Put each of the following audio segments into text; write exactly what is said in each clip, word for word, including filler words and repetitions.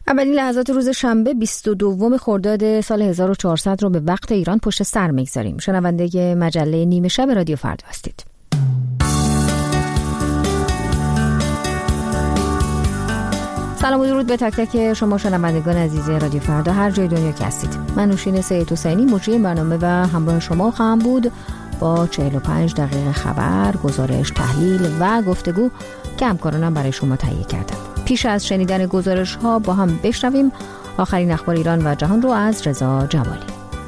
اولین لحظات روز شنبه بیست و دوم خرداد سال هزار و چهارصد رو به وقت ایران پشت سر میگذاریم. شنونده مجله نیمه شب رادیو فردا هستید. سلام و درود به تک تک شما شنوندگان عزیز رادیو فردا هر جای دنیا که هستید. من نوشین سید حسینی مجری برنامه و همراه شما خواهم بود با چهل و پنج دقیقه خبر، گزارش، تحلیل و گفتگو که همکارانم برای شما تهیه کردم. پیش از شنیدن گزارش ها با هم بشنویم آخرین اخبار ایران و جهان رو از رضا جمالی.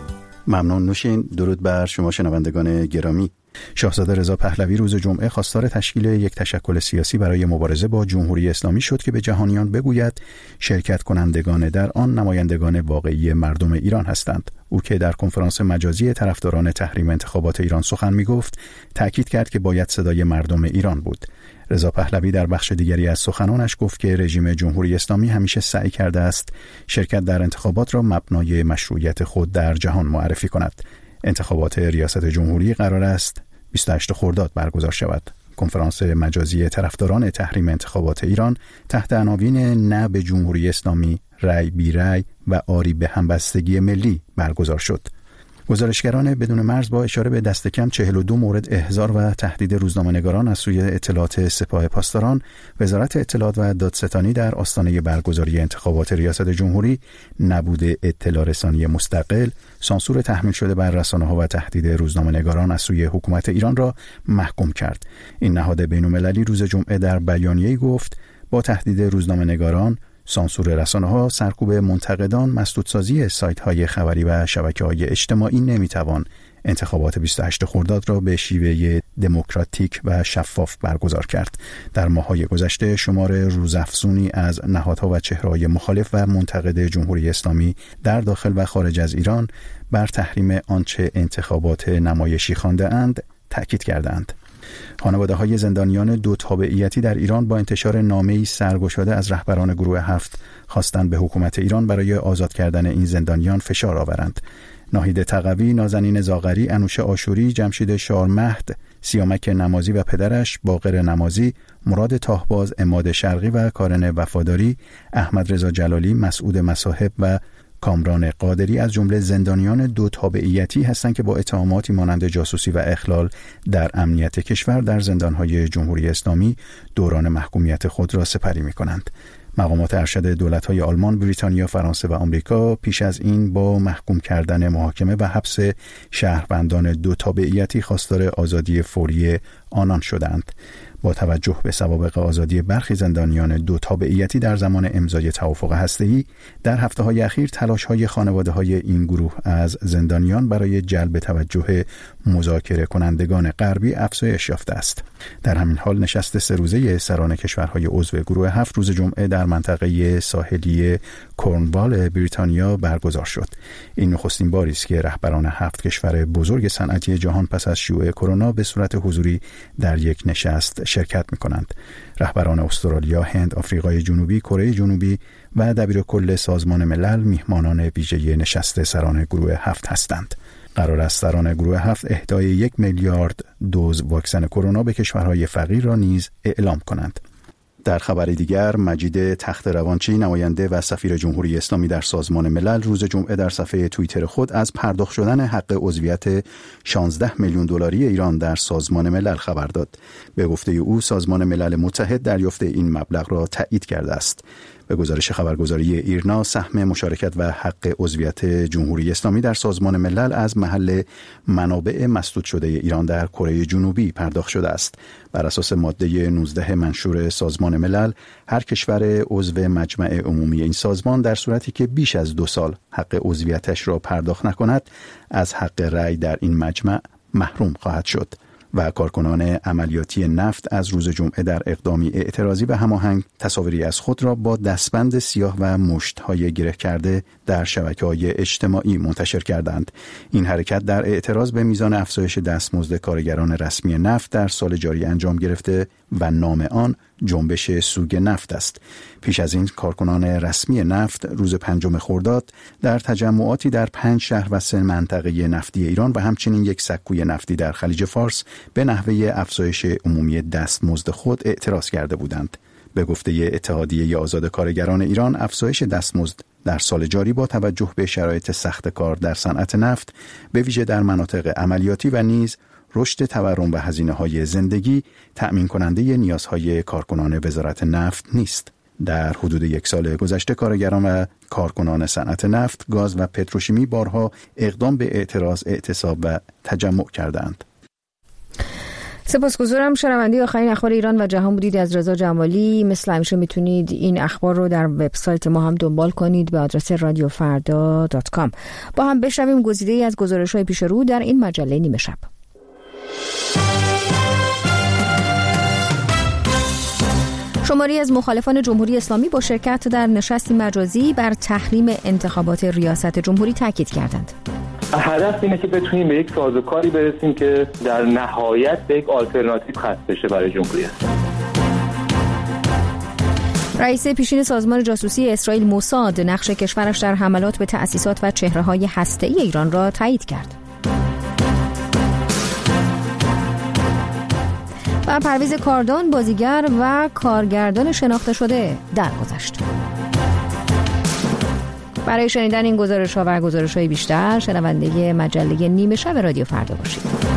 ممنون نوشین. درود بر شما شنوندگان گرامی. شاهزاده رضا پهلوی روز جمعه خواستار تشکیل یک تشکل سیاسی برای مبارزه با جمهوری اسلامی شد که به جهانیان بگوید شرکت کنندگان در آن نمایندگان واقعی مردم ایران هستند. او که در کنفرانس مجازی طرفداران تحریم انتخابات ایران سخن می‌گفت، تأکید کرد که باید صدای مردم ایران بود. رضا پهلوی در بخش دیگری از سخنانش گفت که رژیم جمهوری اسلامی همیشه سعی کرده است شرکت در انتخابات را مبنای مشروعیت خود در جهان معرفی کند. انتخابات ریاست جمهوری قرار است بیست و هشتم خرداد برگزار شود. کنفرانس مجازی طرفداران تحریم انتخابات ایران تحت عناوین نه به جمهوری اسلامی، رأی بی رأی و آری به همبستگی ملی برگزار شد. گزارشگران بدون مرز با اشاره به دست کم چهل و دو مورد احضار و تهدید روزنامه‌نگاران از سوی اطلاعات سپاه پاسداران، وزارت اطلاعات و دادستانی در آستانه برگزاری انتخابات ریاست جمهوری، نبود اطلاع رسانی مستقل، سانسور تحمیل شده بر رسانه‌ها و تهدید روزنامه‌نگاران از سوی حکومت ایران را محکوم کرد. این نهاد بین‌المللی روز جمعه در بیانیه‌ای گفت با تهدید روزنامه‌نگاران، سانسور رسانه‌ها، سرکوب منتقدان، مسدودسازی سایت‌های خبری و شبکه‌های اجتماعی نمی‌توان انتخابات بیست و هشتم خرداد را به شیوه دموکراتیک و شفاف برگزار کرد. در ماه‌های گذشته شمار روزافزونی از نهادها و چهره‌های مخالف و منتقد جمهوری اسلامی در داخل و خارج از ایران بر تحریم آنچه انتخابات نمایشی خوانده‌اند تأکید کردند. خانواده‌های زندانیان دو تابعیتی در ایران با انتشار نامه‌ای سرگشاده از رهبران گروه هفت خواستند به حکومت ایران برای آزاد کردن این زندانیان فشار آورند. ناهید تقوی، نازنین زاغری، انوشه آشوری، جمشید شارمهد، سیامک نمازی و پدرش باقر نمازی، مراد تاهباز، عماد شرقی و کارن وفاداری، احمد رضا جلالی، مسعود مصاحب و کامران قادری از جمله زندانیان دو تابعیتی هستند که با اتهاماتی مانند جاسوسی و اخلال در امنیت کشور در زندانهای جمهوری اسلامی دوران محکومیت خود را سپری می‌کنند. مقامات ارشد دولت‌های آلمان، بریتانیا، فرانسه و آمریکا پیش از این با محکوم کردن محاکمه و حبس شهروندان دو تابعیتی خواستار آزادی فوری آنان شدند. با توجه به سوابق آزادی برخی زندانیان دو تابعیتی در زمان امضای توافق هسته‌ای، در هفته‌های اخیر تلاش‌های خانواده‌های این گروه از زندانیان برای جلب توجه مذاکره کنندگان غربی افزایش یافته است. در همین حال نشست سه روزه سران کشورهای عضو گروه هفت روز جمعه در منطقه ساحلی کورنوال بریتانیا برگزار شد. این نخستین باری است که رهبران هفت کشور بزرگ صنعتی جهان پس از شیوع کرونا به صورت حضوری در یک نشست شرکت می‌کنند. رهبران استرالیا، هند، آفریقای جنوبی، کره جنوبی و دبیرکل سازمان ملل میهمانان ویژه نشست سران گروه هفت هستند. قرار است سران گروه هفت اهدای یک میلیارد دوز واکسن کرونا به کشورهای فقیر را نیز اعلام کنند. در خبر دیگر، مجید تخت روانچی، نماینده و سفیر جمهوری اسلامی در سازمان ملل روز جمعه در صفحه توییتر خود از پرداخت شدن حق عضویت شانزده میلیون دلاری ایران در سازمان ملل خبر داد. به گفته او، سازمان ملل متحد دریافت این مبلغ را تایید کرده است. به گزارش خبرگزاری ایرنا، سهم مشارکت و حق عضویت جمهوری اسلامی در سازمان ملل از محل منابع مسدود شده ایران در کره جنوبی پرداخت شده است. بر اساس ماده نوزده منشور سازمان ملل، هر کشور عضو مجمع عمومی این سازمان در صورتی که بیش از دو سال حق عضویتش را پرداخت نکند، از حق رأی در این مجمع محروم خواهد شد. و کارکنان عملیاتی نفت از روز جمعه در اقدامی اعتراضی و هماهنگ تصاویری از خود را با دستبند سیاه و مشت‌های گره کرده در شبکه‌های اجتماعی منتشر کردند. این حرکت در اعتراض به میزان افزایش دستمزد کارگران رسمی نفت در سال جاری انجام گرفته و نام آن جنبش سوگ نفت است. پیش از این کارکنان رسمی نفت روز پنجم خرداد در تجمعاتی در پنج شهر و سه منطقه نفتی ایران و همچنین یک سکوی نفتی در خلیج فارس به نحوه افزایش عمومی دستمزد خود اعتراض کرده بودند. به گفته اتحادیه آزاد کارگران ایران، افزایش دستمزد در سال جاری با توجه به شرایط سخت کار در صنعت نفت، به ویژه در مناطق عملیاتی و نیز رشد تورم و هزینه‌های زندگی، تأمین کننده نیازهای کارکنان وزارت نفت نیست. در حدود یک سال گذشته کارگران و کارکنان صنعت نفت، گاز و پتروشیمی بارها اقدام به اعتراض، اعتصاب و تجمع کردند. سپاسگزارم. شنونده آخرین اخبار ایران و جهان بودید از رضا جمالی. مثل همیشه میتونید این اخبار رو در وبسایت ما هم دنبال کنید به آدرس رادیو فردا دات کام. با هم بشنویم گزیده‌ای از گزارش‌های پیش رو در این مجله نیمه شب. شماری از مخالفان جمهوری اسلامی با شرکت در نشستی مجازی بر تحریم انتخابات ریاست جمهوری تاکید کردند. هدف اینه که بتونیم به یک سازوکاری برسیم که در نهایت به یک آلترناتیو خلق بشه برای جمهوری اسلامی. رئیس پیشین سازمان جاسوسی اسرائیل موساد نقش کشورش در حملات به تأسیسات و چهره‌های هسته‌ای ایران را تایید کرد. و پرویز کاردان بازیگر و کارگردان شناخته شده درگذشت. برای شنیدن این گزارش‌ها و گزارش‌های بیشتر شنونده مجله نیمه شب رادیو فردا باشید.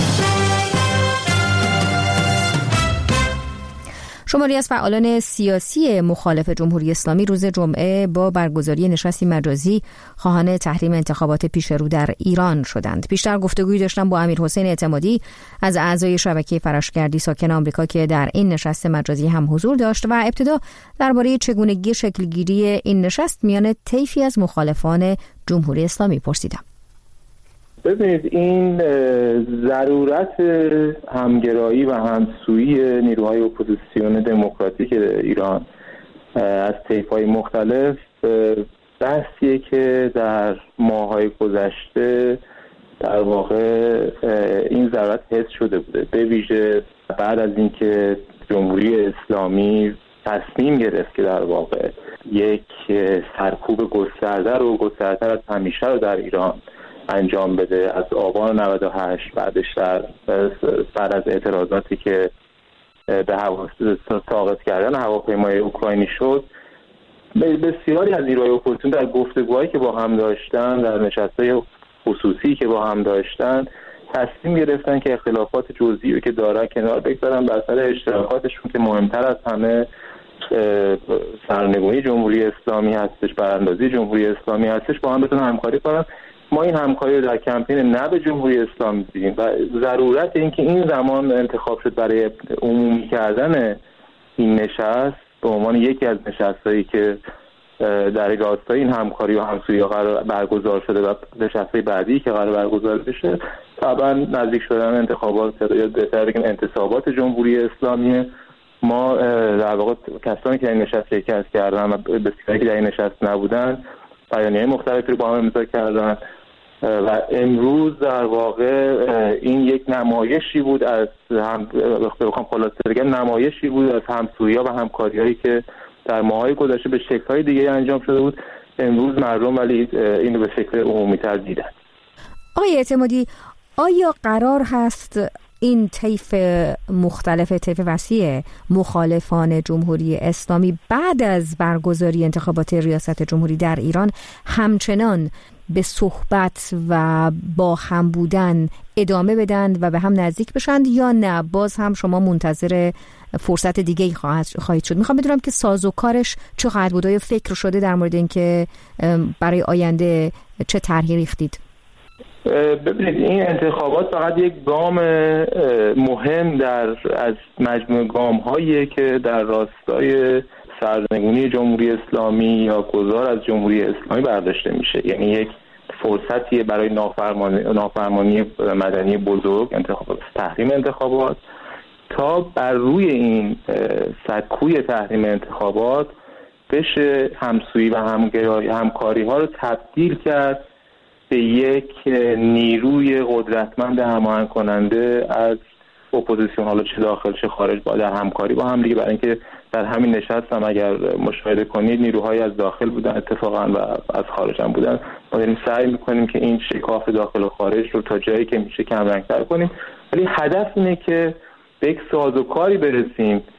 شماری از فعالان سیاسی مخالف جمهوری اسلامی روز جمعه با برگزاری نشستی مجازی خواهان تحریم انتخابات پیش رو در ایران شدند. پیشتر گفتگویی داشتم با امیر حسین اعتمادی از اعضای شبکه فراشگردی ساکن آمریکا که در این نشست مجازی هم حضور داشت و ابتدا درباره چگونگی شکلگیری این نشست میان طیفی از مخالفان جمهوری اسلامی پرسیدم. ببینید، این ضرورت همگرایی و همسویی نیروهای اپوزیسیون دموکراتیک ایران از طیف‌های مختلف بحثیه که در ماه‌های گذشته در واقع این ضرورت حس شده بوده، به ویژه بعد از اینکه جمهوری اسلامی تصمیم گرفت که در واقع یک سرکوب گسترده رو گسترده‌تر از همیشه رو در ایران انجام بده. از آبان نود و هشت بعدش در بعد از اعتراضاتی که به هوا ساقط کردن هواپیمای اوکراینی شد، بسیاری از نیروهای اپوزیسیون در گفتگوهایی که با هم داشتن، در نشست‌های خصوصی که با هم داشتن، تصمیم گرفتن که اختلافات جزئی که دارن کنار بگذارن، بر سر اشتراکاتشون که مهمتر از همه سرنگونی جمهوری اسلامی هستش، براندازی جمهوری اسلامی هستش، با هم بتونن همکاری کنن. ما این همکاری رو در کمپین نه به جمهوری اسلامی دیدیم و ضرورت این که این زمان انتخاب شد برای عمومی کردن این نشست به عنوان یکی از نشستایی که در راستای این همکاری و همسویی قرار برگزار شده و نشست‌های بعدی که قرار برگزار بشه، طبعا نزدیک شدن انتخابات یا بهتر بگیم انتصابات جمهوری اسلامی. ما در واقع کسانی که در این نشست شرکت کردن و بسیاری که در این نشست نبودن بیانیه‌های مختلفی رو با هم امضا کردن و امروز در واقع این یک نمایشی بود از هم بخوام خلاصه بگم نمایشی بود از همسویی‌ها و همکاری‌هایی که در ماه‌های گذشته به شکل‌های دیگه انجام شده بود. امروز مردم ولی اینو به شکل عمومی‌تر دیدن. آقای اعتمادی، آیا قرار هست این طیف مختلف، طیف وسیع مخالفان جمهوری اسلامی بعد از برگزاری انتخابات ریاست جمهوری در ایران همچنان به صحبت و با هم بودن ادامه بدن و به هم نزدیک بشن، یا نه باز هم شما منتظر فرصت دیگه‌ای خواهید شد؟ میخوام بدونم که سازوکارش چه خواهد بود، آیا فکر شده در مورد اینکه برای آینده چه طرحی ریختید؟ ببینید، این انتخابات فقط یک گام مهم در از مجموع گام‌هایی که در راستای سرنگونی جمهوری اسلامی یا گذار از جمهوری اسلامی برداشته میشه. یعنی یک فرصتیه برای نافرمانی نافرمانی مدنی بزرگ، انتخابات، تحریم انتخابات، تا بر روی این سکوی تحریم انتخابات بشه همسویی و همگرایی همکاری ها رو تبدیل کرد به یک نیروی قدرتمند هماهنگ کننده از اپوزیسیون، حالا چه داخل چه خارج، با در همکاری با هم دیگه. برای اینکه در همین نشست هم اگر مشاهده کنید نیروهای از داخل بودن اتفاقا و از خارج هم بودن. ما داریم سعی میکنیم که این شکاف داخل و خارج رو تا جایی که میشه کم رنگ‌تر کنیم، ولی هدف اینه که به یک سازوکاری برسیم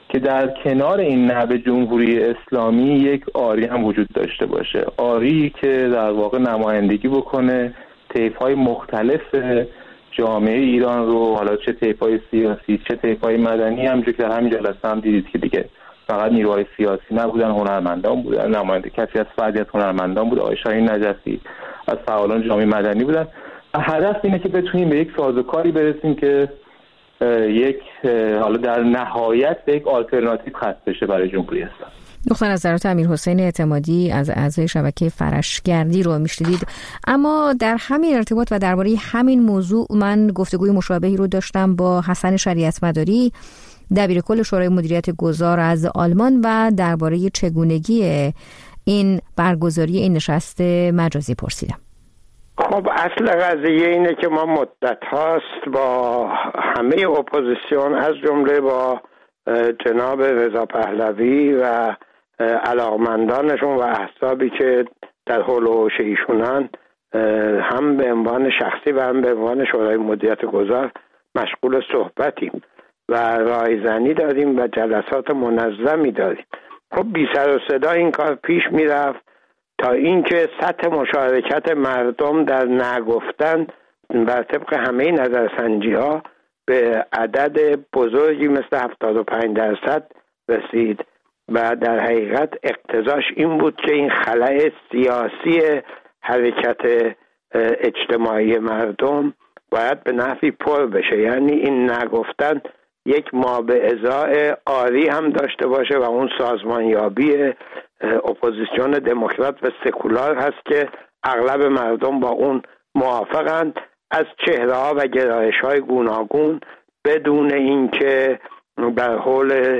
که در کنار این نهب جمهوری اسلامی یک آری هم وجود داشته باشه، آری که در واقع نمایندگی بکنه طیف‌های مختلف جامعه ایران رو، حالا چه طیف‌های سیاسی چه طیف‌های مدنی. همونجور که در همین جلسه هم دیدید که دیگه فقط نیروهای سیاسی نبودن، هنرمندان بودن، نماینده کسی از فردی از هنرمندان بود، آقای شاهین نجفی از فعالان جامعه مدنی بودن. هدف اینه که بتونیم به یک سازوکاری برسیم که یک حالا در نهایت به یک آلترناتیو خط بشه برای جمهوری اسلامی. نقطه نظرات امیرحسین اعتمادی از اعضای شبکه فرشگردی رو میشنیدید. اما در همین ارتباط و درباره همین موضوع من گفتگوی مشابهی رو داشتم با حسن شریعتمداری، دبیر کل شورای مدیریت گذار از آلمان، و درباره چگونگی این برگزاری این نشست مجازی پرسیدم. خب اصل قضیه اینه که ما مدت هاست با همه اپوزیسیون از جمله با جناب رضا پهلوی و علاقمندانشون و احزابی که در حول و حوش ایشونن هم به عنوان شخصی و هم به عنوان شورای مدیریت گذار مشغول صحبتیم و رایزنی داریم و جلسات منظمی داریم. خب بی سر و صدا این کار پیش میرفت تا اینکه سطح مشارکت مردم در نگفتن بر طبق همه نظرسنجی ها به عدد بزرگی مثل هفتاد و پنج درصد رسید و در حقیقت اقتضاش این بود که این خلأ سیاسی حرکت اجتماعی مردم باید به نحوی پر بشه، یعنی این نگفتن یک ما به ازای آری هم داشته باشه و اون سازمانیابی اپوزیسیون دموکرات و سکولار هست که اغلب مردم با اون موافقند، از چهره‌ها و گرایش‌های گوناگون، بدون اینکه در حول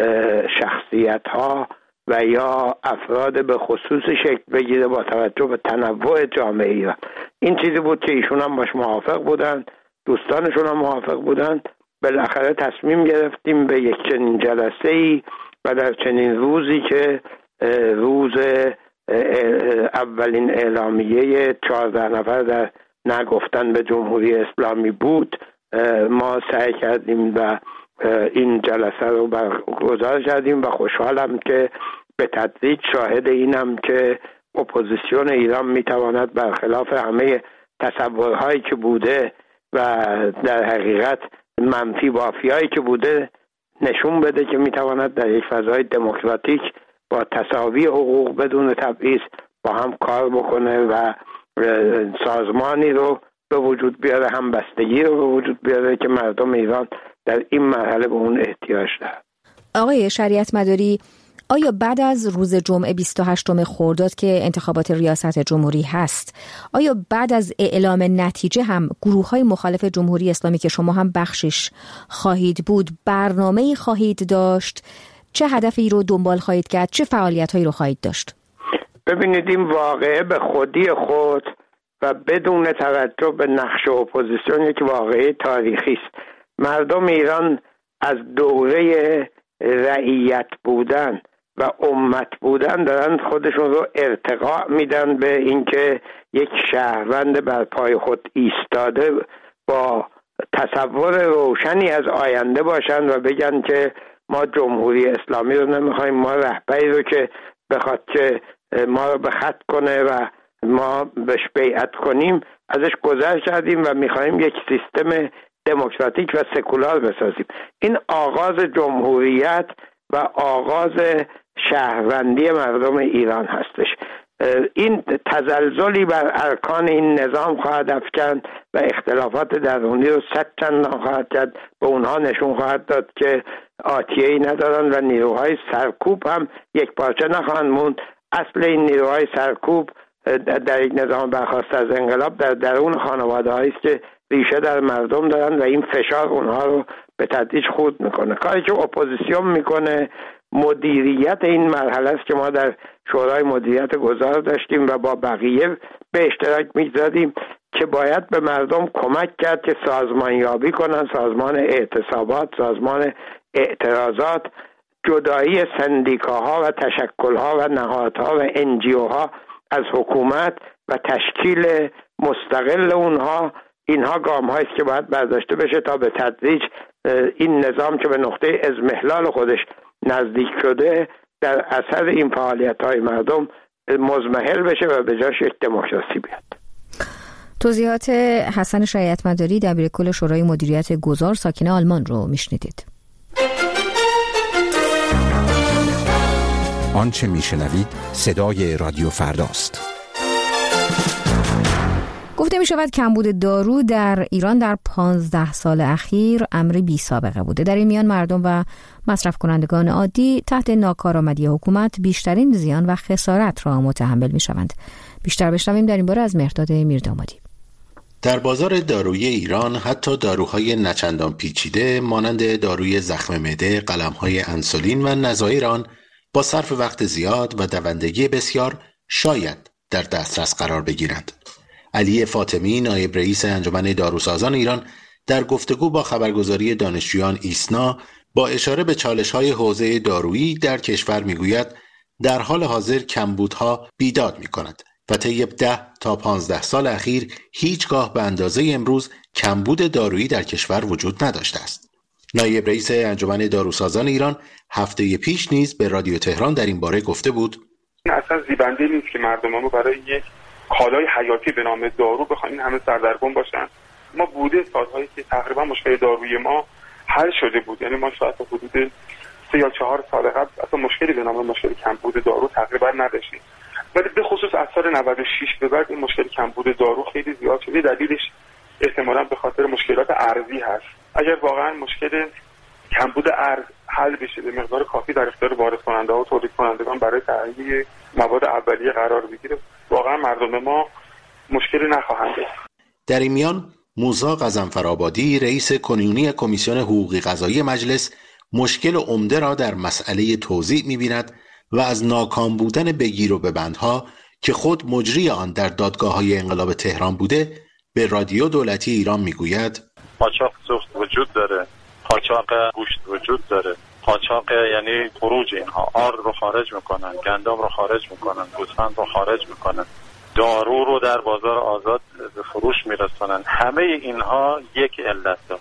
شخصیت‌ها و یا افراد به خصوص شکل بگیره با توجه به تنوع جامعه ایران. این چیزی بود که ایشون هم باش موافق بودن، دوستانشون هم موافق بودن. بالاخره تصمیم گرفتیم به یک چنین جلسه‌ای و در چنین روزی که روز اولین اعلامیه چهارده نفر در نگفتن به جمهوری اسلامی بود، ما سعی کردیم و این جلسه رو برگزار کردیم و خوشحالم که به تدریج شاهد اینم که اپوزیسیون ایران میتواند برخلاف همه تصورهایی که بوده و در حقیقت منفی بافیایی که بوده نشون بده که میتواند در یک فضای دموکراتیک با تساوی حقوق بدون تبعیض با هم کار بکنه و سازمانی رو به وجود بیاره، هم بستگی رو به وجود بیاره که مردم ایران در این مرحله به اون احتیاج دارند. آقای شریعتمداری، آیا بعد از روز جمعه بیست و هشتم خرداد که انتخابات ریاست جمهوری هست، آیا بعد از اعلام نتیجه هم گروه‌های مخالف جمهوری اسلامی که شما هم بخشش خواهید بود برنامه‌ای خواهید داشت؟ چه هدفی رو دنبال خواهید کرد؟ چه فعالیت‌هایی رو خواهید داشت؟ ببینید این واقعه به خودی خود و بدون توجه به نقش اپوزیسیون یک واقعه تاریخی است. مردم ایران از دوره رعیت بودن و امت بودن دارن خودشون رو ارتقا میدن به اینکه یک شهروند بر پای خود ایستاده با تصور روشنی از آینده باشن و بگن که ما جمهوری اسلامی رو نمیخوایم، ما رهبری رو که بخواد که ما رو به خط کنه و ما بهش بیعت کنیم ازش گذر کردیم و میخوایم یک سیستم دموکراتیک و سکولار بسازیم. این آغاز جمهوریت و آغاز شهروندی مردم ایران هستش. این تزلزلی بر ارکان این نظام خواهد افکند و اختلافات درونی رو صد چندان خواهد کرد، به اونها نشون خواهد داد که آتیه‌ای ندارن و نیروهای سرکوب هم یک پارچه نخواهند موند. اصل این نیروهای سرکوب در یک نظام برخواسته از انقلاب در درون خانواده هایی است که ریشه در مردم دارن و این فشار اونها رو به تدریج خورد میکنه. کاری که اپوزیسیون میکنه مدیریت این مرحله است که ما در شورای مدیریت گذار داشتیم و با بقیه به اشتراک میگذاریم که باید به مردم کمک کرد که سازمان یابی کنن، سازمان اعتصابات، سازمان اعتراضات، جدایی سندیکاها و تشکلها و نهادها و انجیوها از حکومت و تشکیل مستقل اونها. اینها گام هاییست که باید برداشته بشه تا به تدریج این نظام که به نقطه اضمحلال خودش نزدیک شده در اثر این فعالیت‌های مردم مضمحل بشه و به جاش یک دموکراسی بیاد. توضیحات حسن شریعت‌مداری دبیرکل شورای مدیریت گذار ساکن آلمان رو میشنیدید. آنچه میشنوید صدای رادیو فرداست. گفته می شود کمبود دارو در ایران در پانزده سال اخیر امری بی سابقه بوده. در این میان مردم و مصرف کنندگان عادی تحت ناکارآمدی حکومت بیشترین زیان و خسارت را متحمل می شوند. بیشتر بشنویم در این باره از مهرداد میردامادی. در بازار دارویی ایران حتی داروهای نچندان پیچیده مانند داروی زخم معده، قلم‌های انسولین و نظایر آن با صرف وقت زیاد و دوندگی بسیار شاید در دسترس قرار بگیرند. علی فاطمی نایب رئیس انجمن داروسازان ایران در گفتگو با خبرگزاری دانشجویان ایسنا با اشاره به چالش‌های حوزه دارویی در کشور میگوید در حال حاضر کمبودها بیداد می‌کند و طی ده تا پانزده سال اخیر هیچگاه به اندازه امروز کمبود دارویی در کشور وجود نداشته است. نایب رئیس انجمن داروسازان ایران هفته پیش نیز به رادیو تهران در این باره گفته بود اصلا زیبنده نیست که مردم ما برای یک کالای حیاتی به نام دارو بخواین همه سردرگم باشن. ما بوده سالهایی که تقریبا مشکل دارویی ما حل شده بود، یعنی ما شاید تا حدود سه یا چهار سال قبل اصلا مشکلی به نام مشکل کمبود دارو تقریبا نداشتیم، ولی به خصوص از سال نود و شش به بعد این مشکل کمبود دارو خیلی زیاد شده. دلیلش احتمالاً به خاطر مشکلات ارزی هست. اگر واقعا مشکل کمبود ارز حل بشه، به مقدار کافی در اختیار وارد کننده و تولید کنندگان برای تهیه مواد اولیه قرار بگیره، واقعا مردم ما مشکلی نخواهند داشت. در این میان موسی غضنفرآبادی رئیس کنونی کمیسیون حقوقی قضایی مجلس مشکل عمده را در مسئله توزیع می‌بیند و از ناکام بودن بگیر و ببندها که خود مجری آن در دادگاه‌های انقلاب تهران بوده به رادیو دولتی ایران میگوید قاچاق سوخت وجود داره، قاچاق گوشت وجود داره، قاچاق یعنی خروج اینها، آرد رو خارج میکنن، گندم رو خارج میکنن، گوسفند رو خارج میکنن، دارو رو در بازار آزاد به فروش میرسونن. همه اینها یک علت داره.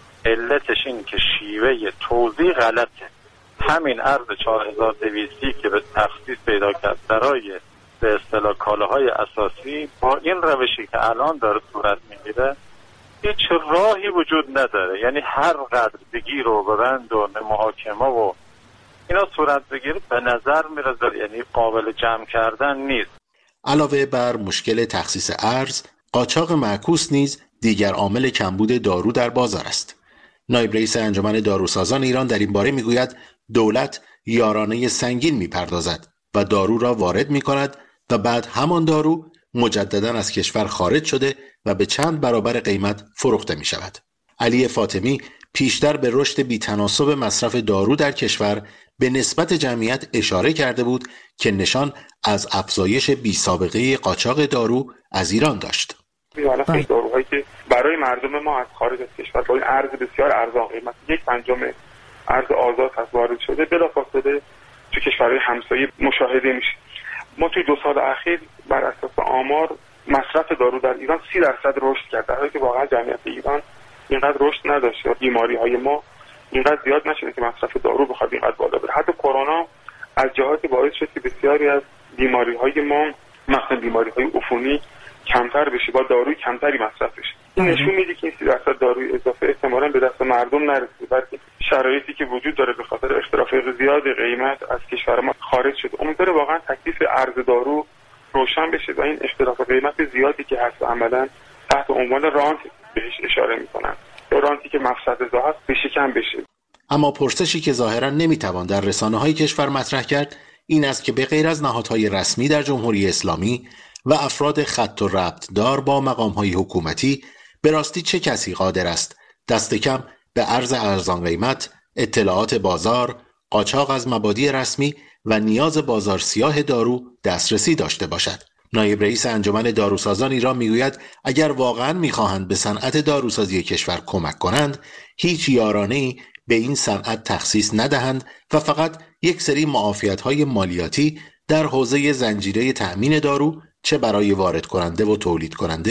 علتش این که شیوه توزیع غلطه. همین ارز چهار هزار و دویست که به تخصیص پیدا کرد برای به اصطلاح کالاهای اساسی با این روشی که الان داره صورت میگیره هیچ راهی وجود نداره. یعنی هر قدر بگیر و ببند و محاکمه و اینا صورت بگیره به نظر میرسه یعنی قابل جمع کردن نیست. علاوه بر مشکل تخصیص ارز، قاچاق معکوس نیز دیگر عامل کمبود دارو در بازار است. نایب رئیس انجمن داروسازان ایران در این باره میگوید دولت یارانه سنگین میپردازد و دارو را وارد میکند و بعد همان دارو مجددا از کشور خارج شده و به چند برابر قیمت فروخته می شود. علی فاطمی پیشتر به رشد بی‌تناسب مصرف دارو در کشور به نسبت جمعیت اشاره کرده بود که نشان از افزایش بی‌سابقه قاچاق دارو از ایران داشت. حالا خیلی داروهایی که برای مردم ما از خارج از کشور با این ارز بسیار ارزان قیمت یک پنجم ارز آزاد هست وارد شده، بلافاصله تو کشورهای همسایه مشاهده میشه. ما توی دو سال اخیر بر اساس آمار مصرف دارو در ایران سی درصد رشد کرد، در حالی که واقعا جمعیت ایران اینقدر رشد نداشته. بیماری های ما اینقدر زیاد نشده که مصرف دارو بخواد اینقدر بالا بره. حتی کرونا از جهاتی باعث شد که بسیاری از بیماری های ما مثلا بیماری های عفونی کمتر بشه، با داروی کمتری مصرف بشه. این نشون میده که این سی درصد داروی اضافه احتمالاً به دست مردم نرسید، بلکه شرایطی که وجود داره به خاطر اختلاف زیاد قیمت از کشور ما خارج شده. امیدوارم واقعا تکلیف ارز دارو روشن بشه و این اختلاف قیمت زیادی که هست عملاً تحت عنوان رانت بهش اشاره میکنن، یا رانتی که مفسده‌زا هست بشکن بشه. اما پرسشی که ظاهراً نمیتوان در رسانه‌های کشور مطرح کرد این است که به غیر از نهادهای رسمی در جمهوری اسلامی و افراد خط و ربط دار با مقام‌های حکومتی به راستی چه کسی قادر است دست کم به ارز ارزان قیمت، اطلاعات بازار، قاچاق از مبادی رسمی و نیاز بازار سیاه دارو دسترسی داشته باشد؟ نایب رئیس انجمن داروسازان ایران میگوید اگر واقعاً میخواهند به صنعت داروسازی کشور کمک کنند، هیچ یارانه‌ای به این صنعت تخصیص ندهند و فقط یک سری معافیت‌های مالیاتی در حوزه زنجیره تأمین دارو چه برای وارد کننده و تولید کننده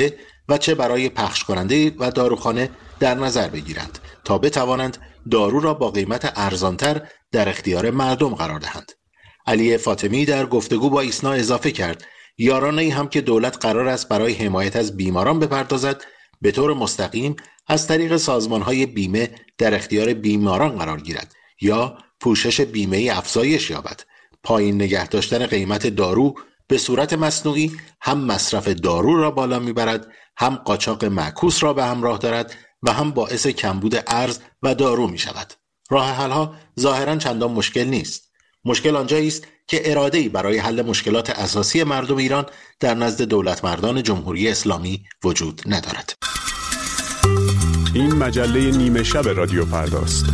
و چه برای پخش کننده و داروخانه در نظر بگیرند تا بتوانند دارو را با قیمت ارزانتر در اختیار مردم قرار دهند. علی فاطمی در گفتگو با ایسنا اضافه کرد یارانه‌ای هم که دولت قرار است برای حمایت از بیماران بپردازد به طور مستقیم از طریق سازمان‌های بیمه در اختیار بیماران قرار گیرد یا پوشش بیمه افزایش یابد. پایین نگه داشتن قیمت دارو به صورت مصنوعی هم مصرف دارو را بالا میبرد، هم قاچاق معکوس را به همراه دارد و هم باعث کمبود ارز و دارو می شود. راه حل‌ها ظاهراً چندان مشکل نیست. مشکل آنجایی است که اراده‌ای برای حل مشکلات اساسی مردم ایران در نزد دولتمردان جمهوری اسلامی وجود ندارد. این مجله نیمه شب رادیو فرداست.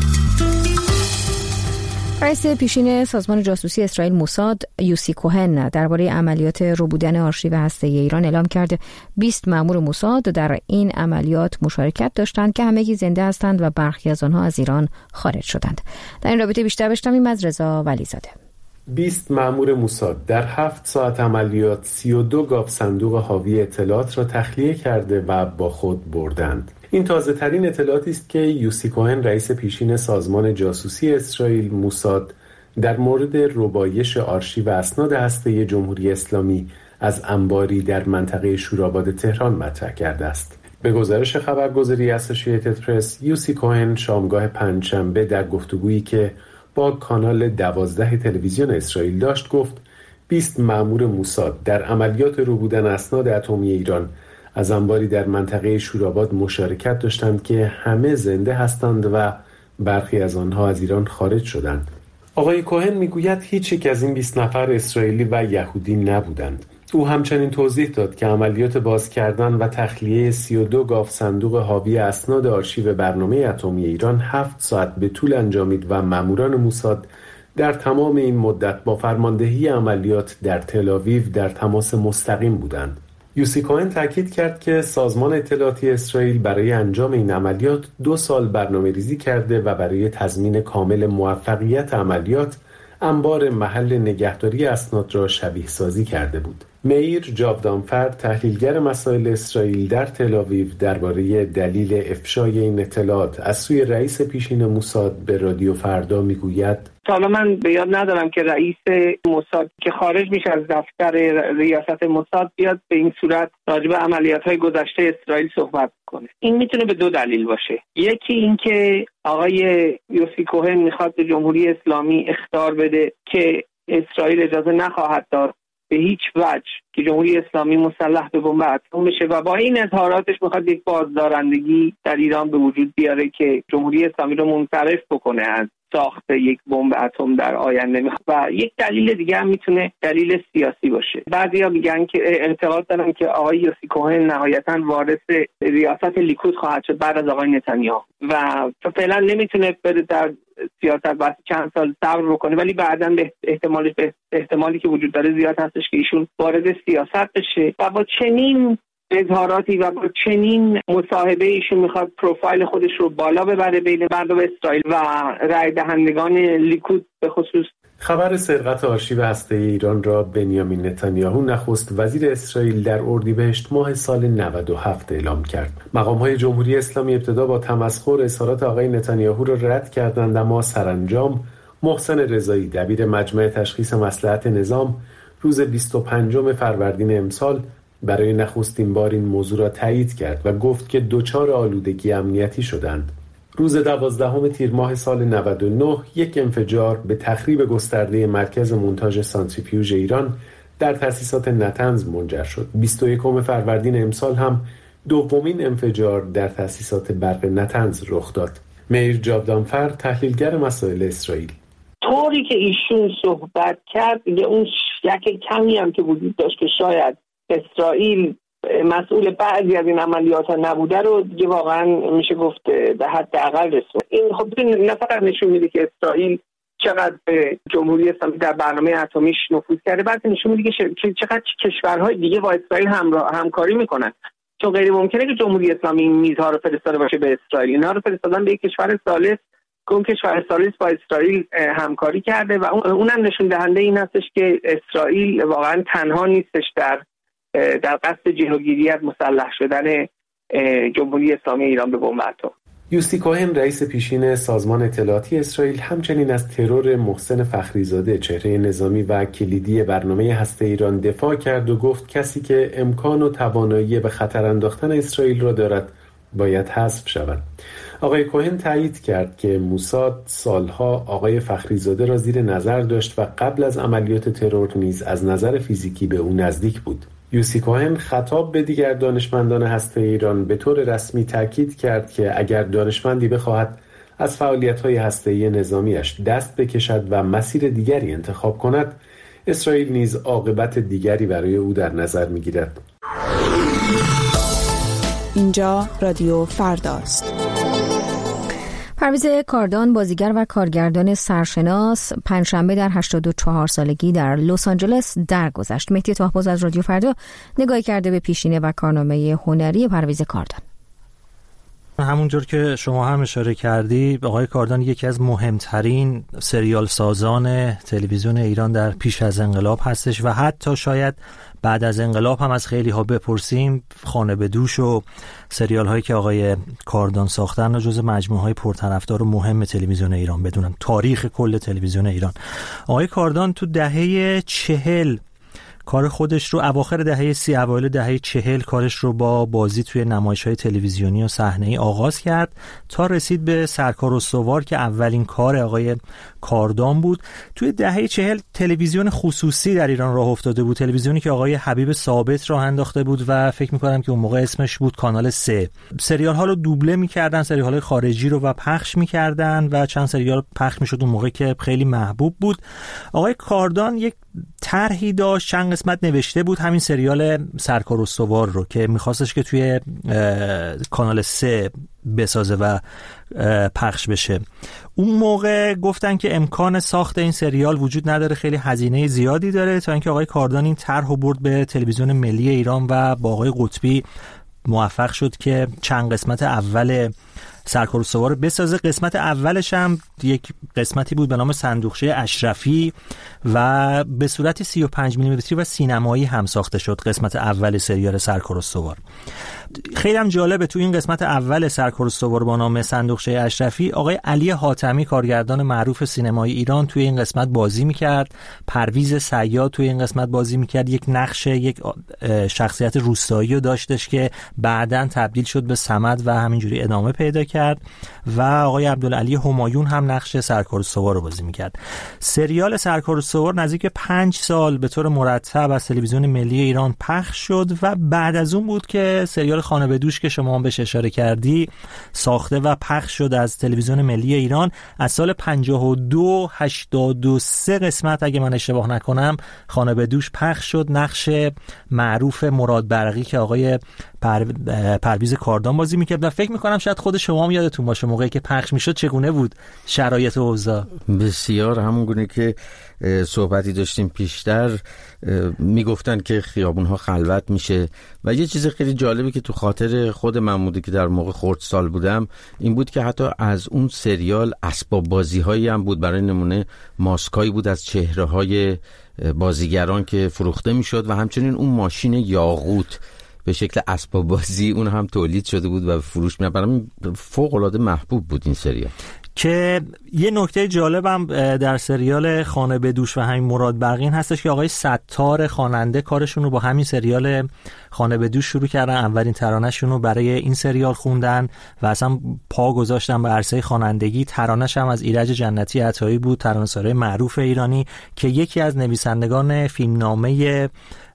رئیس پیشین سازمان جاسوسی اسرائیل موساد یوسی کوهن درباره عملیات ربودن آرشیو هسته‌ای ایران اعلام کرد بیست مأمور موساد در این عملیات مشارکت داشتند که همگی زنده هستند و برخی از آنها از ایران خارج شدند. در این رابطه بیشتر بشنویم از رضا ولیزاده. بیست مأمور موساد در هفت ساعت عملیات سی و دو گاو صندوق حاوی اطلاعات را تخلیه کرده و با خود بردند. این تازه ترین اطلاعاتی است که یوسی کوهن رئیس پیشین سازمان جاسوسی اسرائیل موساد در مورد ربایش آرشیو اسناد هسته‌ای جمهوری اسلامی از انباری در منطقه شوراباد تهران مطرح کرده است. به گزارش خبرگزاری اسوسییتد پرس، یوسی کوهن شامگاه پنجشنبه در گفتگویی که با کانال دوازده تلویزیون اسرائیل داشت گفت بیست مأمور موساد در عملیات ربودن اسناد اتمی ایران از انباری در منطقه شوراباد مشارکت داشتند که همه زنده هستند و برخی از آنها از ایران خارج شدند. آقای کوهن میگوید هیچ یک از این بیست نفر اسرائیلی و یهودی نبودند. او همچنین توضیح داد که عملیات باز کردن و تخلیه سی و دو گاو صندوق حاوی اسناد آرشیو برنامه اتمی ایران هفت ساعت به طول انجامید و ماموران موساد در تمام این مدت با فرماندهی عملیات در تل‌آویو در تماس مستقیم بودند. یوسی کوهن تاکید کرد که سازمان اطلاعاتی اسرائیل برای انجام این عملیات دو سال برنامه ریزی کرده و برای تضمین کامل موفقیت عملیات انبار محل نگهداری اسناد را شبیه سازی کرده بود. میر جاودانفر تحلیلگر مسائل اسرائیل در تل‌آویو درباره دلیل افشای این اطلاعات از سوی رئیس پیشین موساد به رادیو فردا میگوید تا حالا من به یاد ندارم که رئیس موساد که خارج میشه از دفتر ریاست موساد بیاد به این صورت راجع به عملیات‌های گذشته اسرائیل صحبت کنه. این میتونه به دو دلیل باشه. یکی این که آقای یوسی کوهن میخواد به جمهوری اسلامی اخطار بده که اسرائیل اجازه نخواهد داد به هیچ وجه که جمهوری اسلامی مسلح به بمب اتم بشه و با این اظهاراتش میخواد یک بازدارندگی در ایران به وجود بیاره که جمهوری اسلامی رو منصرف بکنه از ساخت یک بمب اتم در آینده. و یک دلیل دیگه هم میتونه دلیل سیاسی باشه. بعضیا میگن که اعتقاد دارن که آقای یوسی کوهن نهایتاً وارث ریاست لیکود خواهد شد بعد از آقای نتانیاهو و فعلا نمیتونه بره در سیاست واسه چند سال صبر بکنه، ولی بعداً به احتمالی به احتمالی که وجود داره زیاد هستش که ایشون وارد سیاست بشه و با چنین اظهاراتی و با چنین مصاحبه ایشون میخواد پروفایل خودش رو بالا ببره بین مردم اسرائیل و رای دهندگان لیکود به خصوص. خبر سرقت آرشیو هسته‌ای ایران را بنیامین نتانیاهو نخست وزیر اسرائیل در اردیبهشت ماه سال نود و هفت اعلام کرد. مقام‌های جمهوری اسلامی ابتدا با تمسخر اظهارات آقای نتانیاهو را رد کردند، اما سرانجام محسن رضایی دبیر مجمع تشخیص مصلحت نظام روز بیست و پنجم فروردین امسال برای نخستین بار این موضوع را تایید کرد و گفت که دچار آلودگی امنیتی شدند. روز دوازدهم تیر ماه سال نود و نه یک انفجار به تخریب گسترده مرکز مونتاژ سانتریفیوژ ایران در تأسیسات نتنز منجر شد. بیست و یکم فروردین امسال هم دومین انفجار در تأسیسات برق نتنز رخ داد. میر جاودانفر تحلیلگر مسائل اسرائیل: طوری که ایشون صحبت کرد دیگه اون شک کمی هم که وجود داشت که شاید اسرائیل مسئول بعضی از این عملیات ها نبوده رو دیگه واقعا میشه گفت به حداقل رسوند. این خب نه فقط نشون میده که اسرائیل چقدر به جمهوری اسلامی در برنامه اتمیش نفوذ کرده، بعد نشون میده که چقدر کشورهای دیگه با اسرائیل همراه همکاری میکنن، چون غیر ممکنه که جمهوری اسلامی این میزها رو فرستاده باشه به اسرائیل. اینا رو فرستادن به یک کشور ثالث که اون کشور ثالث با اسرائیل همکاری کرده و اونم نشون دهنده این هستش که اسرائیل واقعا تنها نیستش در در قصد جلوگیری از مسلح شدن جمهوری اسلامی ایران به بمب اتم. یوسی کوهن رئیس پیشین سازمان اطلاعاتی اسرائیل همچنین از ترور محسن فخریزاده چهره نظامی و کلیدی برنامه هسته ایران دفاع کرد و گفت کسی که امکان و توانایی به خطر انداختن اسرائیل را دارد باید حذف شود. آقای کوهن تایید کرد که موساد سالها آقای فخریزاده را زیر نظر داشت و قبل از عملیات ترور نیز از نظر فیزیکی به او نزدیک بود. یوسی کوهن خطاب به دیگر دانشمندان هسته ایران به طور رسمی تاکید کرد که اگر دانشمندی بخواهد از فعالیت‌های هسته‌ای نظامیش دست بکشد و مسیر دیگری انتخاب کند، اسرائیل نیز عاقبت دیگری برای او در نظر می‌گیرد. اینجا رادیو فرداست. پرویز کاردان، بازیگر و کارگردان سرشناس، پنجشنبه در هشتاد و چهار سالگی در لس آنجلس درگذشت. مهدی طاهباز از رادیو فردا نگاهی کرده به پیشینه و کارنامه هنری پرویز کاردان. همونجور که شما هم اشاره کردی، آقای کاردان یکی از مهمترین سریال سازان تلویزیون ایران در پیش از انقلاب هستش و حتی شاید بعد از انقلاب هم از خیلی ها بپرسیم، خانه به دوش و سریال هایی که آقای کاردان ساختن و جز مجموعه های پرطرفدار و مهم تلویزیون ایران بدونن، تاریخ کل تلویزیون ایران. آقای کاردان تو دهه چهل کار خودش رو، اواخر دهه سی اوایل دهه چهل کارش رو با بازی توی نمایش‌های تلویزیونی و صحنه‌ای آغاز کرد تا رسید به سرکار استوار که اولین کار آقای کاردان بود. توی دهه چهل تلویزیون خصوصی در ایران راه افتاده بود، تلویزیونی که آقای حبیب ثابت راه انداخته بود و فکر می‌کنم که اون موقع اسمش بود کانال سه. سریال‌ها رو دوبله می‌کردن، سریال‌های خارجی رو و پخش می‌کردن و چند سریال پخش می‌شد اون موقع که خیلی محبوب بود. آقای کاردان یک طرحی داشت، چند قسمت نوشته بود همین سریال سرکار استوار رو که میخواستش که توی کانال سه بسازه و پخش بشه. اون موقع گفتن که امکان ساخت این سریال وجود نداره، خیلی هزینه زیادی داره، تا اینکه آقای کاردان این طرح رو برد به تلویزیون ملی ایران و با آقای قطبی موفق شد که چند قسمت اول سرکار استوار بسازه. قسمت اولش هم یک قسمتی بود به نام صندوقچه اشرفی و به صورت سی و پنج میلیمتری و سینمایی هم ساخته شد قسمت اول سریال سرکار استوار. خیلی هم جالبه تو این قسمت اول سرکار استوار با نام صندوقچه اشرفی آقای علی حاتمی کارگردان معروف سینمایی ایران توی این قسمت بازی میکرد، پرویز صیاد توی این قسمت بازی میکرد، یک نقش یک شخصیت روستایی رو داشتش که بعداً تبدیل شد به صمد و همینجوری ادامه پیدا کرد و آقای عبدالعلی همایون هم نقش سرکار استوار رو بازی میکرد. سریال سرکار استوار نزدیک پنج سال به طور مرتب از تلویزیون ملی ایران پخش شد و بعد از اون بود که سریال خانه به دوش که شما هم بهش اشاره کردی ساخته و پخش شد از تلویزیون ملی ایران. از سال پنجاه و دو هشتاد و سه قسمت اگه من اشتباه نکنم خانه به دوش پخش شد. نقش معروف مراد برقی که آقای پر... پرویز کاردان بازی میکرد و فکر میکنم شاید خود شما هم یادتون باشه موقعی که پخش میشد چگونه بود شرایط و اوضاع. بسیار همون گونه که صحبتی داشتیم پیشتر، میگفتن که خیابونها خلوت میشه و یه چیز خیلی جالبی که تو خاطر خود من بوده که در موقع خردسال بودم این بود که حتی از اون سریال اسباب بازی هایی هم بود، برای نمونه ماسکایی بود از چهره های بازیگران که فروخته میشد و همچنین اون ماشین یاقوت به شکل اسباب بازی اون هم تولید شده بود و فروش می برام فوق العاده محبوب بود این سریال. که یه نکته جالبم در سریال خانه به دوش و همین مراد برقین هستش که آقای ستار خواننده کارشون رو با همین سریال خانه به دوش شروع کردن، اولین ترانه‌شون رو برای این سریال خوندن و اصلا پا گذاشتن به عرصه خوانندگی. ترانه‌ش هم از ایرج جنتی عطایی بود، ترانه‌سرای معروف ایرانی که یکی از نویسندگان فیلمنامه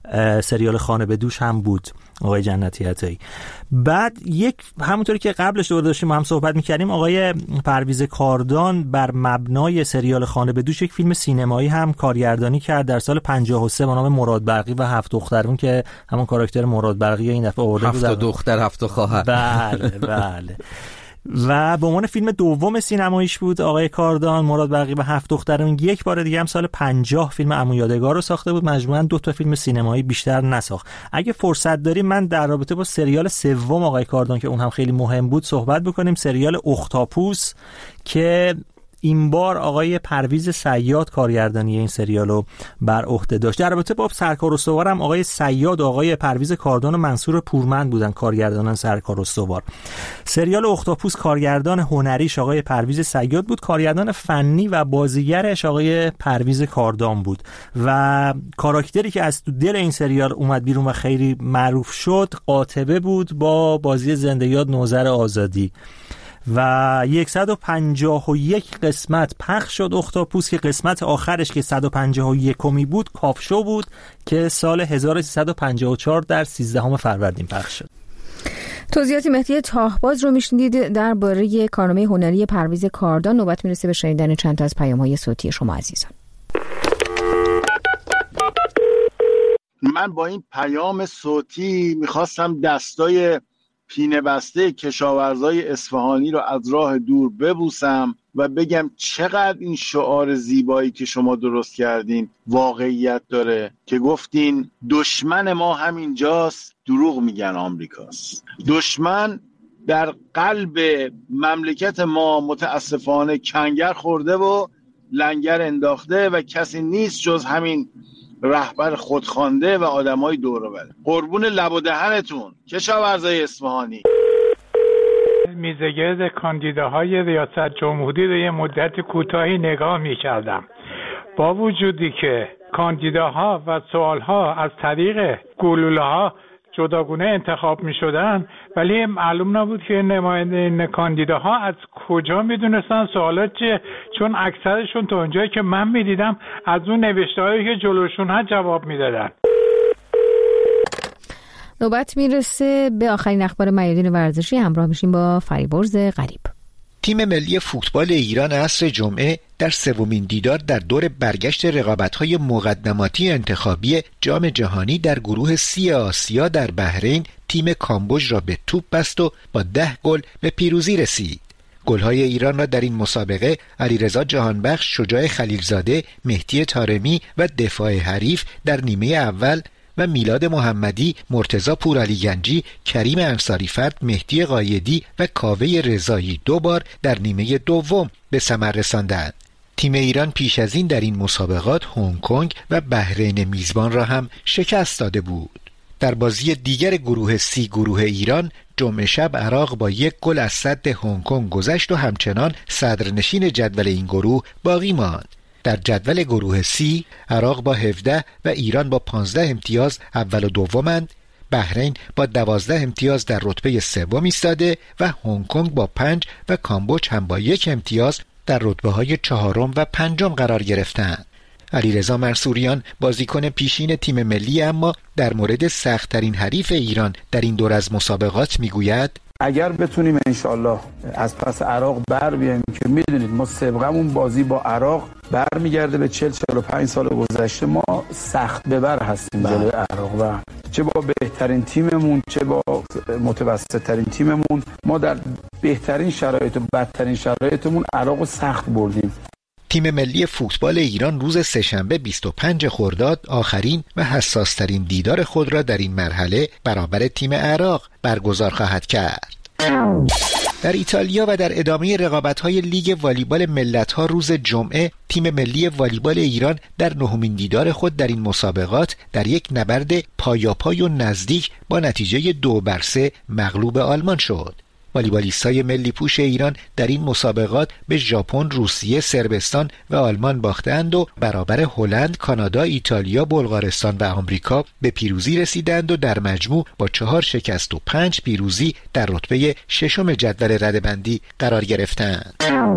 سریال خانه به دوش هم بود، آقای جنتی عطایی. بعد یک همونطوری که قبلش دوباره داشتیم هم صحبت می‌کردیم، آقای پرویز کاردان بر مبنای سریال خانه به دوش یک فیلم سینمایی هم کارگردانی کرد در سال پنجاه و سه با نام مراد برقی و هفت دخترون که همون کاراکتر مراد برقی این دفعه آورده بود. هفت دختر هفت خواهر. بله بله. و به عنوان فیلم دوم سینماییش بود آقای کاردان مراد برقی و هفت دخترون. یک بار دیگه هم سال پنجاه فیلم عمو یادگار رو ساخته بود. مجموعاً دو تا فیلم سینمایی بیشتر نساخت. اگه فرصت داریم من در رابطه با سریال سوم آقای کاردان که اون هم خیلی مهم بود صحبت بکنیم، سریال اختاپوس که این بار آقای پرویز صیاد کارگردانی این سریال رو بر عهده داشت. در رابطه با سرکار هم آقای صیاد و آقای پرویز کاردان و منصور پورمند بودن کارگردانان سرکار استوار. سریال اختاپوس کارگردان هنریش آقای پرویز صیاد بود، کارگردان فنی و بازیگرش آقای پرویز کاردان بود و کاراکتری که از دل این سریال اومد بیرون و خیلی معروف شد قاطبه بود با بازی زنده یاد نوذر آزادی و صد و پنجاه و یک قسمت پخش شد اختاپوس که قسمت آخرش که صد و پنجاه و یک کمی بود کافشو بود که سال هزار و سیصد و پنجاه و چهار در سیزدهم فروردین پخش شد. توضیحات مهدی تاهباز رو میشنیدید درباره کارنامه هنری پرویز کاردان. نوبت میرسه به شنیدن چند تا از پیام‌های صوتی شما عزیزان. من با این پیام صوتی میخواستم دستای پینه بسته کشاورزای اصفهانی رو از راه دور ببوسم و بگم چقدر این شعار زیبایی که شما درست کردین واقعیت داره که گفتین دشمن ما همینجاست، دروغ میگن آمریکاست. دشمن در قلب مملکت ما متاسفانه کنگر خورده و لنگر انداخته و کسی نیست جز همین رهبر خودخوانده و آدمای دور و بر. قربون لب و دهنتون کشاورزای اصفهانی. میزگرد کاندیداهای ریاست جمهوری رو یه مدت کوتاهی نگاه میکردم. با وجودی که کاندیداها و سوالها از طریق گلوله ها جداگونه انتخاب می شدن، ولی معلوم نبود که نماینده این کاندیداها از کجا می دونستن سوالات چیه، چون اکثرشون تا اونجایی که من می دیدم از اون نوشته هایی که جلوشون ها جواب می دادن. نوبت می رسه به آخرین اخبار میادین ورزشی. همراه میشیم با فریبرز غریب. تیم ملی فوتبال ایران عصر جمعه در سومین دیدار در دور برگشت رقابت‌های مقدماتی انتخابی جام جهانی در گروه سی آسیا در بحرین تیم کامبوج را به توپ بست و با ده گل به پیروزی رسید. گل‌های ایران را در این مسابقه علیرضا جهانبخش، شجاع خلیلزاده، مهدی طارمی و دفاع حریف در نیمه اول و میلاد محمدی، مرتضی پورعلی گنجی، کریم انصاری فرد، مهدی قایدی و کاوه رضایی دو بار در نیمه دوم به ثمر رساندند. تیم ایران پیش از این در این مسابقات هنگ کنگ و بحرین میزبان را هم شکست داده بود. در بازی دیگر گروه سی گروه ایران جمعه شب عراق با یک گل از سد هنگ کنگ گذشت و همچنان صدرنشین جدول این گروه باقی ماند. در جدول گروه سی عراق با هفده و ایران با پانزده امتیاز اول و دومند، بحرین با دوازده امتیاز در رتبه سوم ایستاده و هنگ کنگ با پنج و کامبوج هم با یک امتیاز در رتبه های چهارم و پنجم قرار گرفتند. علیرضا منصوریان بازیکن پیشین تیم ملی اما در مورد سخت‌ترین حریف ایران در این دور از مسابقات میگوید اگر بتونیم انشالله از پس عراق بر بیایم که میدونید ما سابقمون بازی با عراق برمیگرده به چهل چهل و پنج سال گذشته، ما سخت ببر هستیم جلوی عراق و چه با بهترین تیممون چه با متوسط ترین تیممون ما در بهترین شرایط و بدترین شرایطمون عراق رو سخت بردیم. تیم ملی فوتبال ایران روز سه‌شنبه بیست و پنج خرداد آخرین و حساس‌ترین دیدار خود را در این مرحله برابر تیم عراق برگزار خواهد کرد. در ایتالیا و در ادامه رقابت‌های لیگ والیبال ملت‌ها روز جمعه تیم ملی والیبال ایران در نهمین دیدار خود در این مسابقات در یک نبرد پایاپای و نزدیک با نتیجه دو بر سه مغلوب آلمان شد. والیبالیستای ملی پوش ایران در این مسابقات به ژاپن، روسیه، صربستان و آلمان باختند و برابر هلند، کانادا، ایتالیا، بلغارستان و آمریکا به پیروزی رسیدند و در مجموع با چهار شکست و پنج پیروزی در رتبه ششم جدول رده‌بندی قرار گرفتند.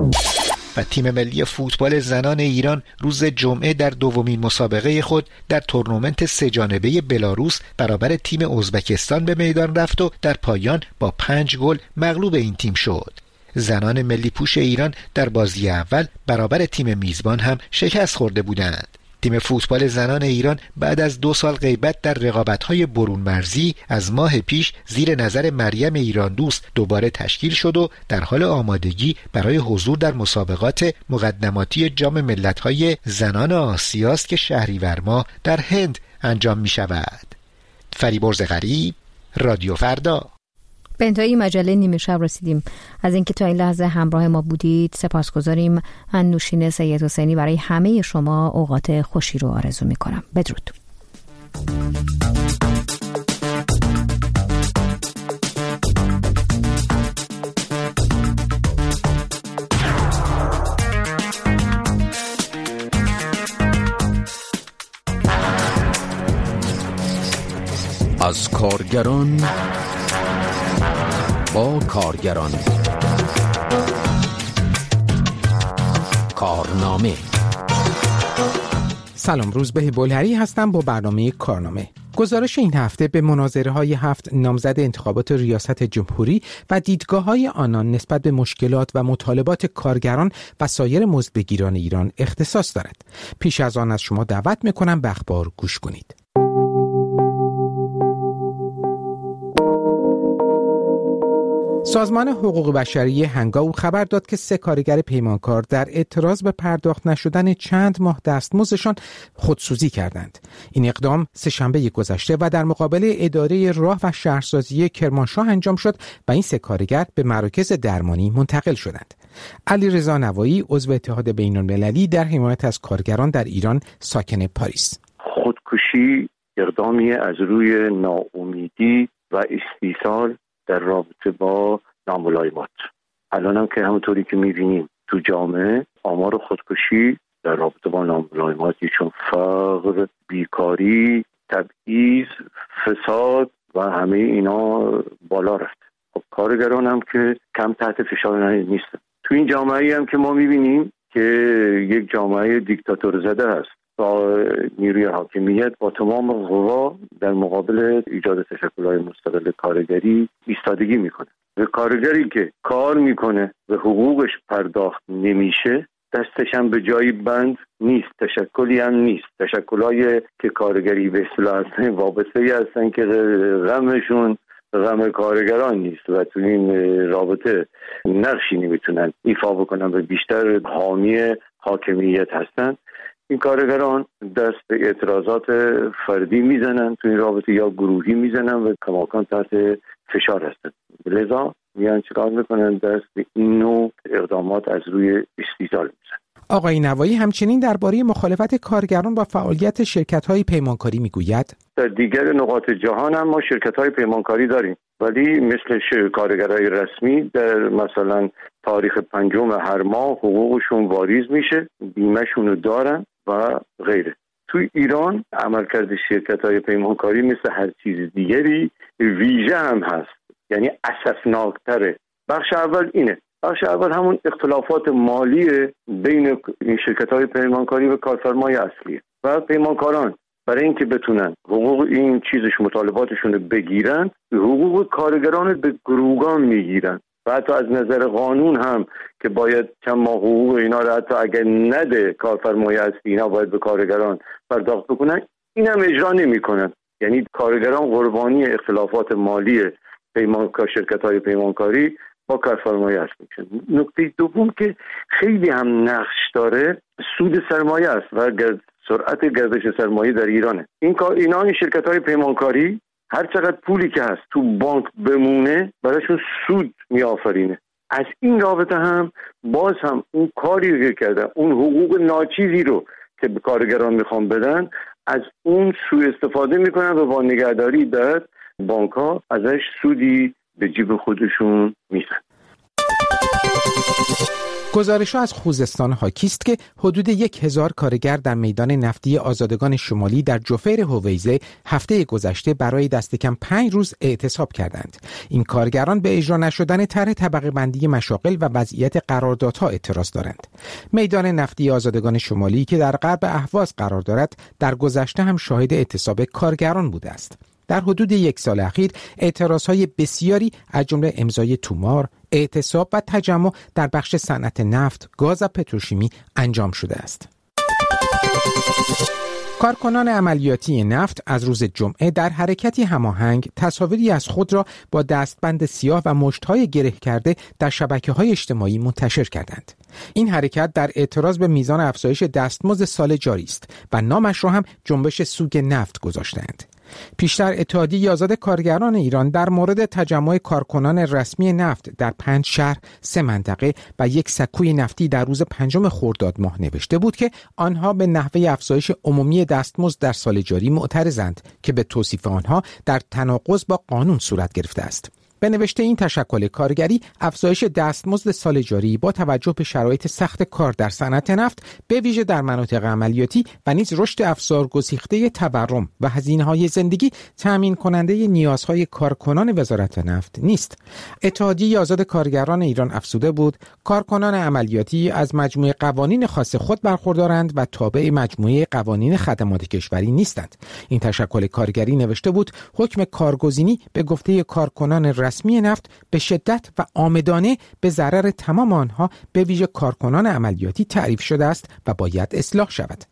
و تیم ملی فوتبال زنان ایران روز جمعه در دومین مسابقه خود در تورنمنت سه جانبه بلاروس برابر تیم ازبکستان به میدان رفت و در پایان با پنج گل مغلوب این تیم شد. زنان ملی پوش ایران در بازی اول برابر تیم میزبان هم شکست خورده بودند. تیم فوتبال زنان ایران بعد از دو سال غیبت در رقابت‌های برون مرزی از ماه پیش زیر نظر مریم ایران دوست دوباره تشکیل شد و در حال آمادگی برای حضور در مسابقات مقدماتی جام ملت‌های زنان آسیاست که شهریور ماه در هند انجام می‌شود. فریبرز غریب، رادیو فردا. به انتهای مجله نیمه شب رسیدیم. از اینکه تا این لحظه همراه ما بودید سپاسگزاریم. من نوشین سید حسینی برای همه شما اوقات خوشی رو آرزو میکنم. بدرود. از کارگران با کارگران. کارنامه. سلام، روزبه بلهری هستم با برنامه کارنامه. گزارش این هفته به مناظره های هفت نامزد انتخابات ریاست جمهوری و دیدگاه های آنان نسبت به مشکلات و مطالبات کارگران و سایر مزدبگیران ایران اختصاص دارد. پیش از آن از شما دعوت میکنم به اخبار گوش کنید. سازمان حقوق بشری هنگاو خبر داد که سه کارگر پیمانکار در اعتراض به پرداخت نشدن چند ماه دستمزدشان خودسوزی کردند. این اقدام سه‌شنبه گذشته و در مقابل اداره راه و شهرسازی کرمانشاه انجام شد و این سه کارگر به مراکز درمانی منتقل شدند. علیرضا نوایی، عضو اتحاد بین‌المللی در حمایت از کارگران در ایران، ساکن پاریس: خودکشی اقدامی از روی ناامیدی و استیصال در رابطه با ناملایمات. الان هم که همونطوری که می‌بینیم تو جامعه آمار خودکشی در رابطه با ناملایماتی چون فقر، بیکاری، تبعیض، فساد و همه اینا بالا رفت. خب کارگران هم که کم تحت فشار نیستن. تو این جامعه‌ای هم که ما می‌بینیم که یک جامعه دیکتاتور زده است با نیروی حاکمیت با تمام قوا در مقابل ایجاد تشکل‌های مستقل کارگری ایستادگی میکنه. و کارگری که کار میکنه و حقوقش پرداخت نمیشه دستش هم به جایی بند نیست، تشکلی هم نیست. تشکل‌های که کارگری به اصطلاح هستن وابسته هستن که غمشون غم کارگران نیست و تو این رابطه نقشی نمیتونن ایفا بکنن و بیشتر حامی حاکمیت هستن. این کارگران دست به اعتراضات فردی میزنن تو این رابطه یا گروهی میزنن و کماکان تحت فشار هستن. لذا میان چیکار میکنن؟ دست به این نوع اقدامات از روی استیصال میزنن. آقای نوایی همچنین درباره مخالفت کارگران با فعالیت شرکت‌های پیمانکاری میگوید: در دیگر نقاط جهان هم ما شرکت‌های پیمانکاری داریم، ولی مثل کارگرای رسمی در مثلا تاریخ پنجم هر ماه حقوقشون واریز میشه، بیمه‌شون رو دارن و غیره. توی ایران عملکرد شرکت‌های پیمانکاری مثل هر چیز دیگری ویژه هم هست، یعنی اسفناک‌تره. بخش اول اینه. بخش اول همون اختلافات مالی بین این شرکت‌های پیمانکاری و کارفرمای اصلیه و پیمانکاران برای اینکه بتونن حقوق این چیزش مطالباتشون رو بگیرن، حقوق کارگران رو به گروگان میگیرن و حتی از نظر قانون هم که باید چند ماه حقوق اینا رو حتی اگر نده کارفرمای اصلی اینا باید به کارگران پرداخت بکنن، این هم اجرا نمی‌کنن. یعنی کارگران قربانی اختلافات مالی پیمانکار شرکت‌های پیمانکاری با کارفرمای اصلی میشن. نکته دوم که خیلی هم نقش داره سود سرمایه است و گرد سرعت گردش سرمایه در ایرانه. این کار اینا این شرکت‌های پیمانکاری هر چقدر پولی که هست تو بانک بمونه براشون سود میآفرینه. از این رابطه هم باز هم اون کاری که کردن، اون حقوق ناچیزی رو که به کارگران میخوان بدن، از اون سوء استفاده میکنن و با نگهداری در بانک‌ها ازش سودی به جیب خودشون میزن. گزارش‌ها از خوزستان حاکی است که حدود یک هزار کارگر در میدان نفتی آزادگان شمالی در جوفر هویزه هفته گذشته برای دست کم پنج روز اعتصاب کردند. این کارگران به اجرا نشدن طرح طبقه بندی مشاغل و وضعیت قراردادها اعتراض دارند. میدان نفتی آزادگان شمالی که در غرب اهواز قرار دارد، در گذشته هم شاهد اعتصاب کارگران بوده است. در حدود یک سال اخیر اعتراضهای بسیاری از جمله امضای تومار، اعتصاب و تجمع در بخش صنعت نفت، گاز و پتروشیمی انجام شده است. کارکنان عملیاتی نفت از روز جمعه در حرکتی هماهنگ تصاویری از خود را با دستبند سیاه و مشت‌های گره کرده در شبکه‌های اجتماعی منتشر کردند. این حرکت در اعتراض به میزان افزایش دستمزد سال جاری است و نامش را هم جنبش سوگ نفت گذاشتند. پیشتر اتحادیه آزاد کارگران ایران در مورد تجمع کارکنان رسمی نفت در پنج شهر، سه منطقه و یک سکوی نفتی در روز پنجم خرداد ماه نوشته بود که آنها به نحوه افزایش عمومی دستمزد در سال جاری معترضند که به توصیف آنها در تناقض با قانون صورت گرفته است. به نوشته این تشکل کارگری، افزایش دستمزد سال جاری با توجه به شرایط سخت کار در صنعت نفت به ویژه در مناطق عملیاتی و نیز رشد افزار گسیخته تورم و هزینه‌های زندگی تأمین کننده نیازهای کارکنان وزارت نفت نیست. اتحادیه آزاد کارگران ایران افزوده بود کارکنان عملیاتی از مجموعه قوانین خاص خود برخوردارند و تابع مجموعه قوانین خدمات کشوری نیستند. این تشکل کارگری نوشته بود حکم کارگزینی به گفته کارکنان رسمی نفت به شدت و عامدانه به ضرر تمام آنها به ویژه کارکنان عملیاتی تعریف شده است و باید اصلاح شود.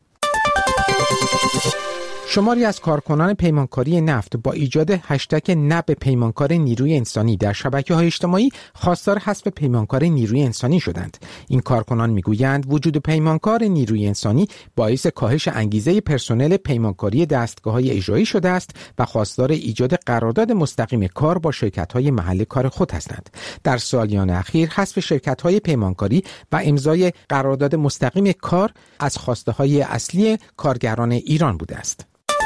شماری از کارکنان پیمانکاری نفت با ایجاد هشتگ نه به پیمانکار نیروی انسانی در شبکه‌های اجتماعی خواستار حذف پیمانکار نیروی انسانی شدند. این کارکنان میگویند وجود پیمانکار نیروی انسانی باعث کاهش انگیزه پرسنل پیمانکاری دستگاه‌های اجرایی شده است و خواستار ایجاد قرارداد مستقیم کار با شرکت‌های محل کار خود هستند. در سالیان اخیر حذف شرکت‌های پیمانکاری و امضای قرارداد مستقیم کار از خواسته‌های اصلی کارگران ایران بوده است.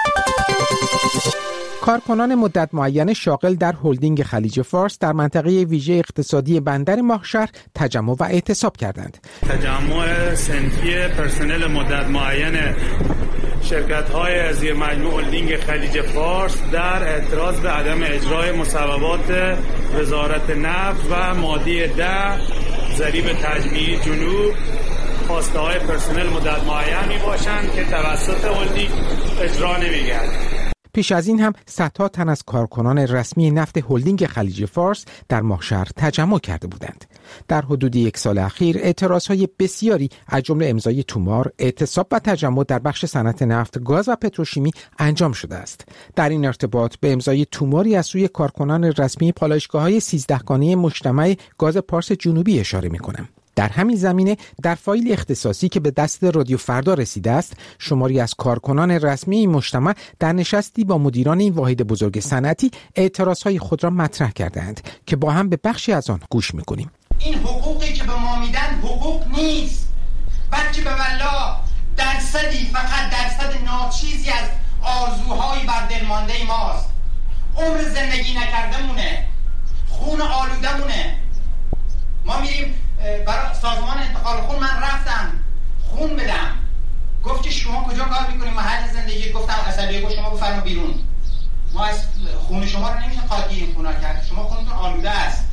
کارکنان مدت معین شاغل در هلدینگ خلیج فارس در منطقه ویژه اقتصادی بندر ماهشهر تجمع و اعتصاب کردند. تجمع صنفی پرسنل مدت معین شرکت‌های زیر مجموع هلدینگ خلیج فارس در اعتراض به عدم اجرای مصوبات وزارت نفت و ماده ده ضریب تجمیعی جنوب خواسته های پرسنل مدت معین می باشند که توسط هلدینگ اجرا نمی‌گردد. پیش از این هم صدها تن از کارکنان رسمی نفت هلدینگ خلیج فارس در ماهشهر تجمع کرده بودند. در حدود یک سال اخیر اعتراضهای بسیاری از جمله امضای تومار، اعتصاب و تجمع در بخش صنعت نفت، گاز و پتروشیمی انجام شده است. در این ارتباط به امضای توماری از سوی کارکنان رسمی پالایشگاه‌های سیزدهگانه مجتمع گاز پارس جنوبی اشاره می‌کنم. در همین زمینه در فایل اختصاصی که به دست رادیو فردا رسیده است، شماری از کارکنان رسمی این مجتمع در نشستی با مدیران این واحد بزرگ صنعتی اعتراضهای خود را مطرح کردند که با هم به بخشی از آن گوش می‌کنیم. این حقوقی که به ما میدن حقوق نیست، بلکه به والله درصدی، فقط درصد ناچیزی از آرزوهای بر دل مانده ماست. عمر زندگی نکرده مونه، خون آلوده مونه. ما میریم برای سازمان انتقال خون، من رفتم خون بدم، گفت که شما کجا کار میکنیم؟ محل زندگی. گفتم عصبیه. گفت شما بفرما بیرون، ما از خون شما رو نمیشه قاطی این خونا کرد، شما خونتون آلوده است.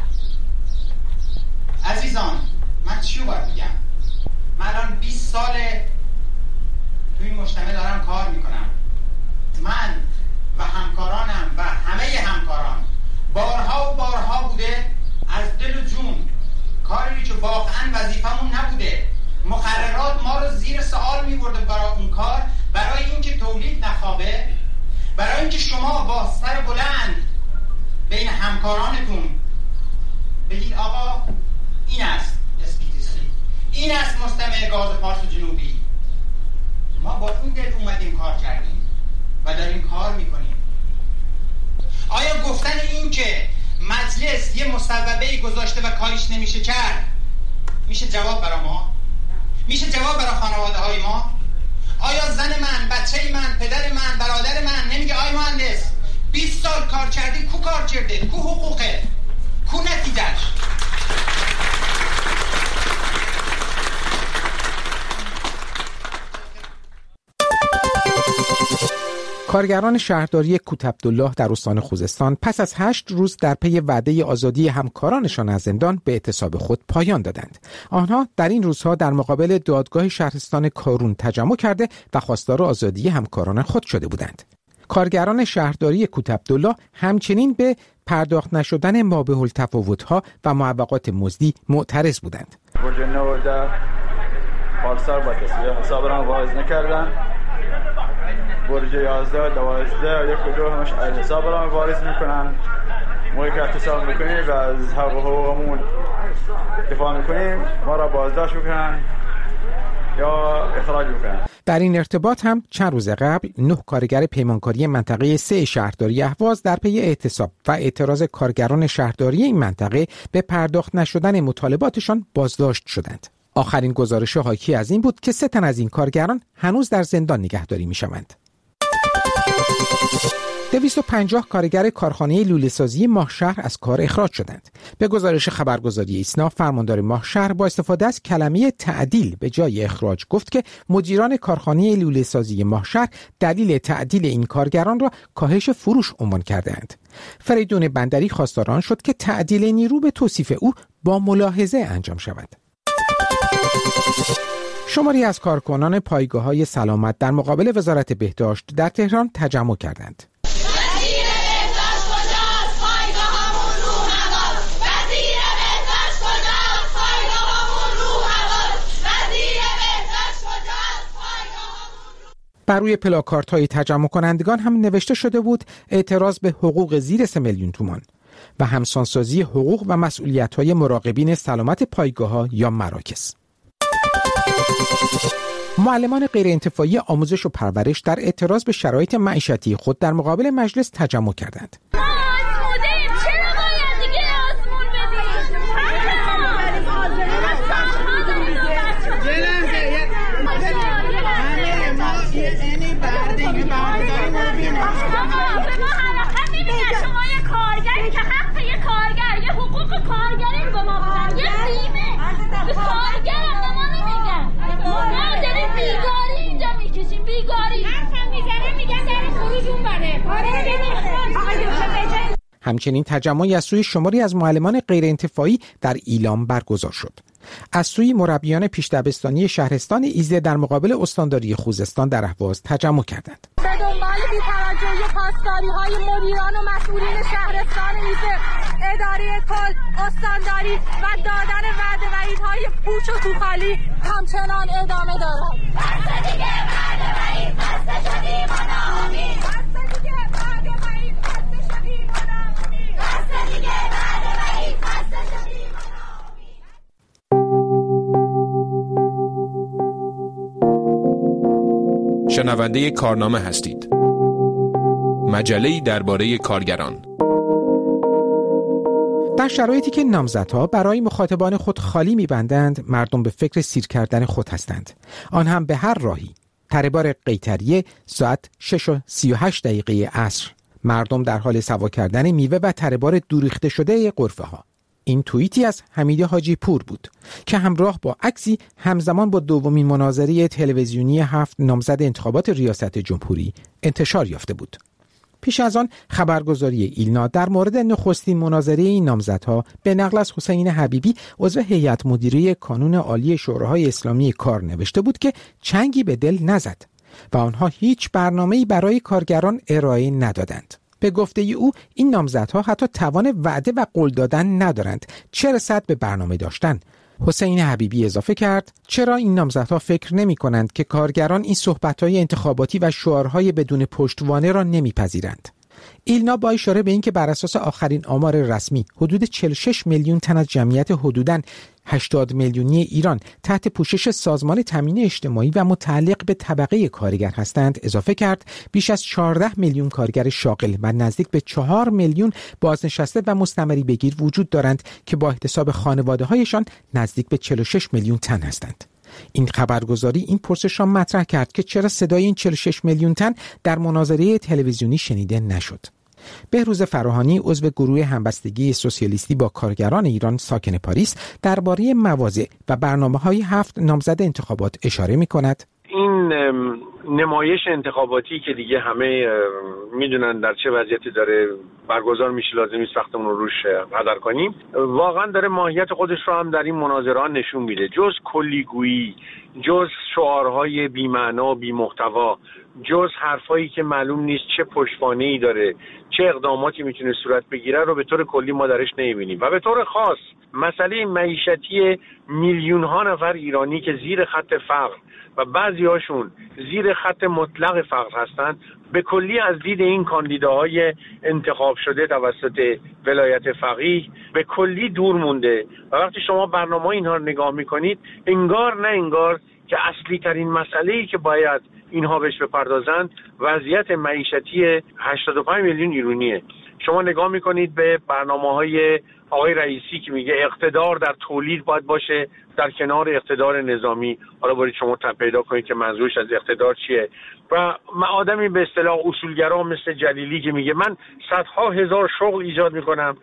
عزیزان من چی رو باید بگم؟ من الان بیست ساله تو این مجتمع دارم کار میکنم. من و همکارانم و همه همکاران بارها و بارها بوده از دل و جون کاری که واقعا وظیفمون نبوده، مقررات ما رو زیر سوال می‌برده برای اون کار، برای اینکه تولید نخوابه، برای اینکه شما با سر بلند بین همکارانتون بگید آقا این است اس پی تی سی، این است مستعمره گاز پارس جنوبی. ما با این دل اومدیم کار کردیم و داریم کار میکنیم. آیا گفتن این که مجلس یه مصوبه‌ای گذاشته و کاریش نمیشه کرد میشه جواب برای ما؟ میشه جواب برای خانواده های ما؟ آیا زن من، بچه من، پدر من، برادر من نمیگه آی مهندس بیست سال کار کردی، کو کار کرده، کو حقوقه، کو نتیجهش؟ کارگران شهرداری کوتعبدالله در استان خوزستان پس از هشت روز در پی وعده آزادی همکارانشان از زندان به اعتصاب خود پایان دادند. آنها در این روزها در مقابل دادگاه شهرستان کارون تجمع کرده و خواستار آزادی همکاران خود شده بودند. کارگران شهرداری کوتعبدالله همچنین به پرداخت نشدن مابه التفاوت‌ها و معوقات مزدی معترض بودند. برج نوده پارسال با تصویه حساب را واعظ نکردن. برج یازده دوازده یک و دو همش حساب را واریز میکنن. ما که اعتصاب میکنیم و از حق و حقوقمون دفاع میکنیم ما را بازداشت میکنن یا اخراج میکنن. در این ارتباط هم چند روز قبل نه کارگر پیمانکاری منطقه سه شهرداری اهواز در پی اعتصاب و اعتراض کارگران شهرداری این منطقه به پرداخت نشدن مطالباتشان بازداشت شدند. آخرین گزارش حاکی از این بود که سه تن از این کارگران هنوز در زندان نگهداری می‌شوند. دویست و پنجاه کارگر کارخانه لوله‌سازی ماهشهر از کار اخراج شدند. به گزارش خبرگزاری ایسنا، فرماندار ماهشهر با استفاده از کلمه تعدیل به جای اخراج گفت که مدیران کارخانه لوله‌سازی ماهشهر دلیل تعدیل این کارگران را کاهش فروش عنوان کردند. فریدون بندری خواستار شد که تعدیل نیرو به توصیف او با ملاحظه انجام شود. شماری از کارکنان پایگاه‌های سلامت در مقابل وزارت بهداشت در تهران تجمع کردند. بر روی پلاکاردهای تجمع کنندگان هم نوشته شده بود اعتراض به حقوق زیر سه میلیون تومان و همسانسازی حقوق و مسئولیت‌های مراقبین سلامت پایگاه‌ها یا مراکز. معلمان غیرانتفاعی آموزش و پرورش در اعتراض به شرایط معیشتی خود در مقابل مجلس تجمع کردند. همچنین تجمعی از سوی شماری از معلمان غیرانتفاعی در ایلام برگزار شد. از سوی مربیان پیش دبستانی شهرستان ایزه در مقابل استانداری خوزستان در اهواز تجمع کردند. به دنبال بی‌توجهی خواستگاری‌های مدیران و مسئولین شهرستان ایزه، اداره کل، استانداری و دادن وعده وعیدهای پوچ و توخالی همچنان ادامه دارد. بس دیگه وعده وعید، بس شدیم و ناامید. بس دیگه وعده وعید، بس شدیم و ناامید. بس دیگه وعده وعید، بس شدیم و ناامید. شنونده کارنامه هستید. مجله‌ای درباره کارگران. در شرایطی که نامزدها برای مخاطبان خود خالی می‌بندند، مردم به فکر سیر کردن خود هستند. آن هم به هر راهی. تره‌بار قیطریه ساعت شش و سی و هشت دقیقه عصر. مردم در حال سوا کردن میوه و تره‌بار دوریخته شده غرفه‌ها. این توییتی از حمید حاجی پور بود که همراه با عکسی همزمان با دومین مناظره تلویزیونی هفت نامزد انتخابات ریاست جمهوری انتشار یافته بود. پیش از آن خبرگزاری ایلنا در مورد نخستین مناظره این نامزدها به نقل از حسین حبیبی عضو هیئت مدیره کانون عالی شوراهای اسلامی کار نوشته بود که چنگی به دل نزد و آنها هیچ برنامه‌ای برای کارگران ارائه ندادند. به گفته او این نامزدها حتی توان وعده و قول دادن ندارند، چه رسد به برنامه داشتن. حسین حبیبی اضافه کرد چرا این نامزدها فکر نمی کنند که کارگران این صحبت‌های انتخاباتی و شعارهای بدون پشتوانه را نمیپذیرند. ایلنا با اشاره به اینکه بر اساس آخرین آمار رسمی حدود چهل و شش میلیون تن از جمعیت حدوداً هشتاد میلیونی ایران تحت پوشش سازمان تامین اجتماعی و متعلق به طبقه کارگر هستند اضافه کرد بیش از چهارده میلیون کارگر شاغل و نزدیک به چهار میلیون بازنشسته و مستمری بگیر وجود دارند که با احتساب خانواده‌هایشان نزدیک به چهل و شش میلیون تن هستند. این خبرگزاری این پرسش را مطرح کرد که چرا صدای این چهل و شش میلیون تن در مناظره تلویزیونی شنیده نشد. بهروز فراهانی عضو گروه همبستگی سوسیالیستی با کارگران ایران ساکن پاریس درباره مواضع و برنامه‌های هفت نامزد انتخابات اشاره می‌کند. این نمایش انتخاباتی که دیگه همه میدونن در چه وضعیتی داره برگزار میشه، لازم نیست وقتمون رو روش هدر کنیم، واقعا داره ماهیت خودش رو هم در این مناظرات نشون میده. جز کلیگویی، جز شعارهای بی‌معنا و بی‌محتوا، جز حرفایی که معلوم نیست چه پشتوانه‌ای داره، چه اقداماتی میتونه صورت بگیره رو به طور کلی ما درش نمیبینیم. و به طور خاص مسئله معیشتی میلیون ها نفر ایرانی که زیر خط فقر و بعضی هاشون زیر خط مطلق فقر هستند به کلی از دید این کاندیداهای انتخاب شده توسط ولایت فقیه به کلی دور مونده و وقتی شما برنامه اینها رو نگاه میکنید انگار نه انگار که اصلی ترین مسئله‌ای که باید اینها بهش بپردازند وضعیت معیشتی هشتاد و پنج میلیون ایرانیه. شما نگاه میکنید به برنامه‌های آقای رئیسی که میگه اقتدار در تولید باید باشه در کنار اقتدار نظامی. حالا برید شما پیدا کنید که منظورش از اقتدار چیه. و من آدمی به اصطلاح اصولگرا مثل جلیلی که میگه من صدها هزار شغل ایجاد میکنم.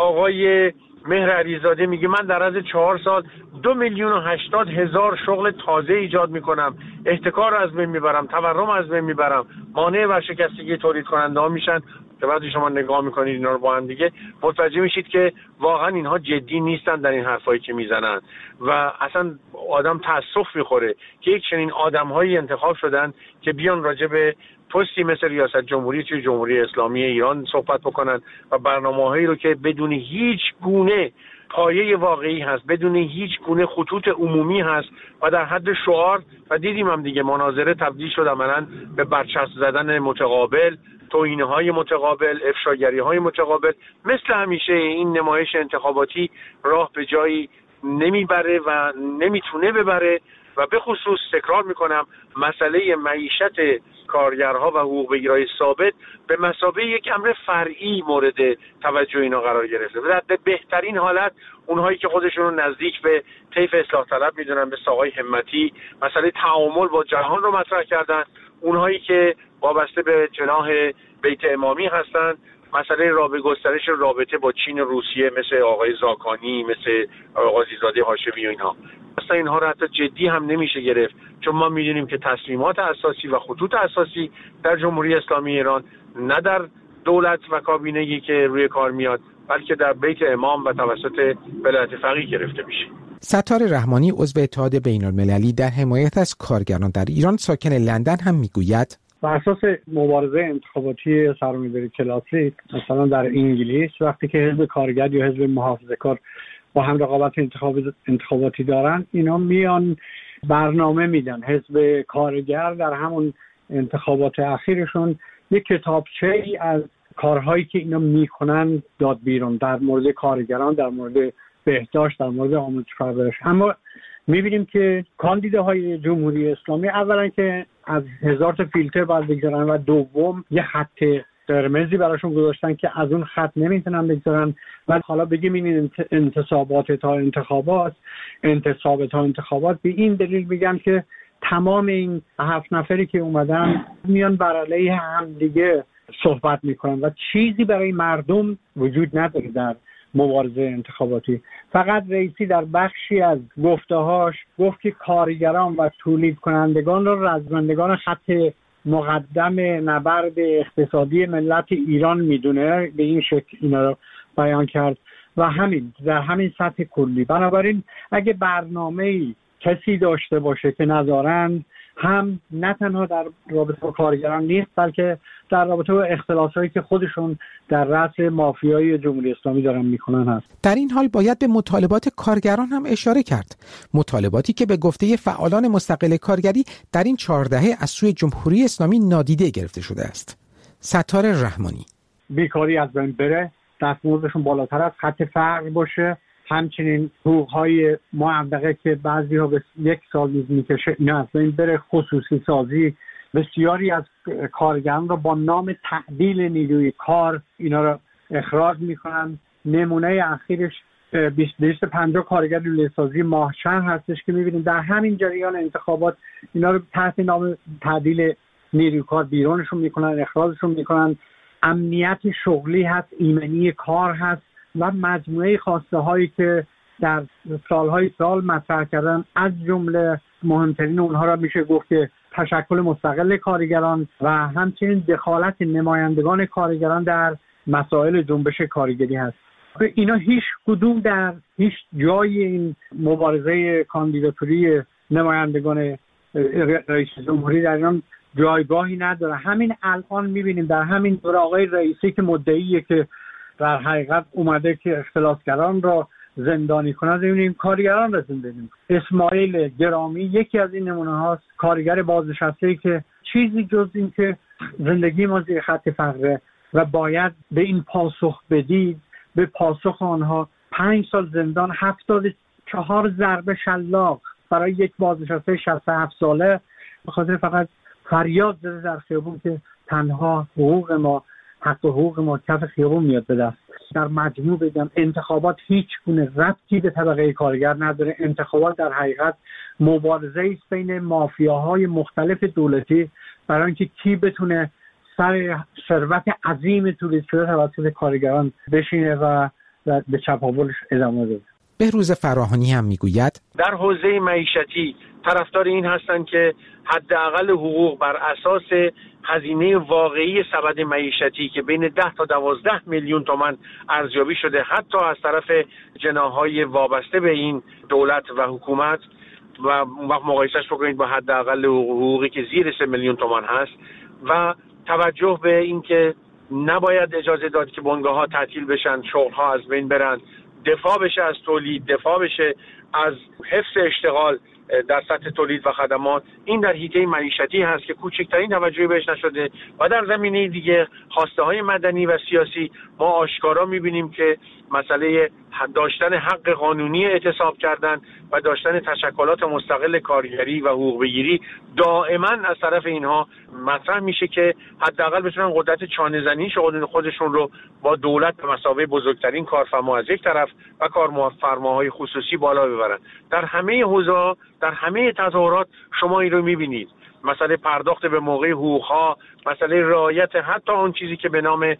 آقای مهر علیزاده میگه من در عرض چهار سال دو میلیون و هشتاد هزار شغل تازه ایجاد میکنم، احتکار از بین میبرم، تورم از بین میبرم، مانع ورشکستگی تولید کننده ها میشن. که وقتی شما نگاه میکنید اینا رو با هم دیگه متوجه میشید که واقعا اینها جدی نیستن در این حرفایی که میزنن و اصلا آدم تاسف میخوره که یک چنین آدمهایی انتخاب شدن که بیان راجع به پستی مثل ریاست جمهوری توی جمهوری اسلامی ایران صحبت بکنن و برنامه‌هایی رو که بدون هیچ گونه پایه واقعی هست، بدون هیچ گونه خطوط عمومی هست و در حد شعار و دیدیم هم دیگه مناظره تبدیل شد عملاً به برچسب زدن متقابل، توهین‌های متقابل، افشاگری‌های متقابل. مثل همیشه این نمایش انتخاباتی راه به جایی نمیبره و نمیتونه ببره و به خصوص تکرار میکنم مسئله معیشت کارگرها و حقوق بگیرای ثابت به مثابه یک امر فرعی مورد توجه اینا قرار گرفته. در بهترین حالت اونهایی که خودشون رو نزدیک به طیف اصلاح طلب میدونن، مثل آقای همتی، مسئله تعامل با جهان رو مطرح کردن. اونهایی که وابسته به جناح بیت امامی هستن، مسئله رابطه گسترش رابطه با چین و روسیه مثل آقای زاکانی، مثل قاضیزاده هاشمی و اینها. اصلا اینها رو حتی جدی هم نمیشه گرفت، چون ما میدونیم که تصمیمات اساسی و خطوط اساسی در جمهوری اسلامی ایران نه در دولت و کابینه‌ای که روی کار میاد، بلکه در بیت امام و توسط ولایت فقیه گرفته میشه. ستار رحمانی عضو اتحاد بین‌المللی در حمایت از کارگران در ایران ساکن لندن هم میگوید بر اساس مبارزه انتخاباتی سرمایه‌داری کلاسیک مثلا در انگلیس وقتی که حزب کارگر یا حزب محافظه‌کار با هم رقابت انتخاباتی دارن، اینا میان برنامه میدن. حزب کارگر در همون انتخابات اخیرشون یک کتابچه‌ای از کارهایی که اینا میکنن داد بیرون در مورد کارگران، در مورد بهداشت، در مورد آموزش پرورش. اما میبینیم که کاندیداهای جمهوری اسلامی اولا که از هزار تا فیلتر باید بگذارن و دوم یه خط قرمزی براشون گذاشتن که از اون خط نمیتونن بگذارن و حالا بگیم این انتصابات تا انتخابات انتصاب تا انتخابات به این دلیل میگم که تمام این هفت نفری که اومدن میان بر علیه هم دیگه صحبت میکنن و چیزی برای مردم وجود نداره در مبارزه انتخاباتی. فقط رئیسی در بخشی از گفته‌هاش گفت که کارگران و تولید کنندگان را رزمندگان خط مقدم نبرد اقتصادی ملت ایران میدونه، به این شکل اینا رو بیان کرد و همین در همین سطح کلی. بنابراین اگه برنامه‌ای کسی داشته باشه که نذارن، هم نه تنها در رابطه با کارگران نیست بلکه در رابطه با اختلاسایی که خودشون در رأس مافیای جمهوری اسلامی دارن میکنن هست. در این حال باید به مطالبات کارگران هم اشاره کرد. مطالباتی که به گفته فعالان مستقل کارگری در این چهار دهه از سوی جمهوری اسلامی نادیده گرفته شده است. ستار رحمانی: بیکاری از بین بره، دستمزدشون بالاتر از خط فقر باشه، همچنین حقوق‌های معوقه که بعضی‌ها به یک سال نیز میکشه اینا از بین بره، خصوصی سازی بسیاری از کارگران رو با نام تعدیل نیروی کار اینا رو اخراج میکنن. نمونه اخیرش بیست و پنجاه کارگر لوله سازی ماهچند هستش که میبینیم در همین جریان انتخابات اینا رو تحت نام تعدیل نیروی کار بیرونشون میکنن، اخراجشون میکنن. امنیت شغلی هست، ایمنی کار هست و مجموعه خواسته هایی که در سالهای سال مطرح کردن، از جمله مهمترین اونها را میشه گفت که تشکل مستقل کارگران و همچنین دخالت نمایندگان کارگران در مسائل جنبش کارگری هست. اینا هیچ کدوم در هیچ جای این مبارزه کاندیداتوری نمایندگان رئیس جمهوری در ایران جایگاهی نداره. همین الان میبینیم در همین دوره آقای رئیسی که مدعیه که در حقیقت اومده که اختلاسگران را زندانی کنه، ببینیم کارگران را زندانی کنه. اسماعیل گرامی یکی از این نمونه هاست، کارگر بازنشسته‌ای که چیزی جز این که زندگی ما زیر خط فقره و باید به این پاسخ بدید، به پاسخ آنها پنج سال زندان، هفتاد و چهار ضربه شلاق برای یک بازنشسته شصت و هفت ساله به خاطر فقط فریاد زده در خیابون که تنها حقوق ما، حق و حقوق ما کف خیابون میاد به دست. در مجموع بگم انتخابات هیچ گونه ربطی به طبقه کارگر نداره. انتخابات در حقیقت مبارزه است بین مافیاهای مختلف دولتی برای اینکه کی بتونه سر ثروت عظیم تولید شده توسط کارگران بشینه و به چپاولش ادامه بده. بهروز فراهانی هم میگوید در حوزه معیشتی طرفدار این هستند که حداقل حقوق بر اساس هزینه واقعی سبد معیشتی که بین ده تا دوازده میلیون تومان ارزیابی شده حتی از طرف جناح‌های وابسته به این دولت و حکومت و وقت مقایسهش بکنید با حداقل حقوقی که زیر سه میلیون تومان هست و توجه به این که نباید اجازه داد که بنگاه‌ها تعطیل بشن، شغل‌ها از بین برن، دفاع بشه از تولید، دفاع بشه از حفظ اشتغال در سطح تولید و خدمات. این در حیطه معیشتی هست که کوچکترین توجهی بهش نشده و در زمینه دیگه خواسته های مدنی و سیاسی ما آشکارا می‌بینیم که مسئله داشتن حق قانونی اعتصاب کردن و داشتن تشکلات مستقل کارگری و حقوق بگیری دائما از طرف اینها مطرح میشه که حداقل بتونن قدرت چانه‌زنی خودشون رو با دولت به مثابه بزرگترین کارفرما از یک طرف و کارفرماهای خصوصی بالا ببرن. در همه حوزه‌ها، در همه تظاهرات شما این رو میبینید. مسئله پرداخت به موقع حقوق‌ها، مسئله رعایت حتی اون چیزی که به نام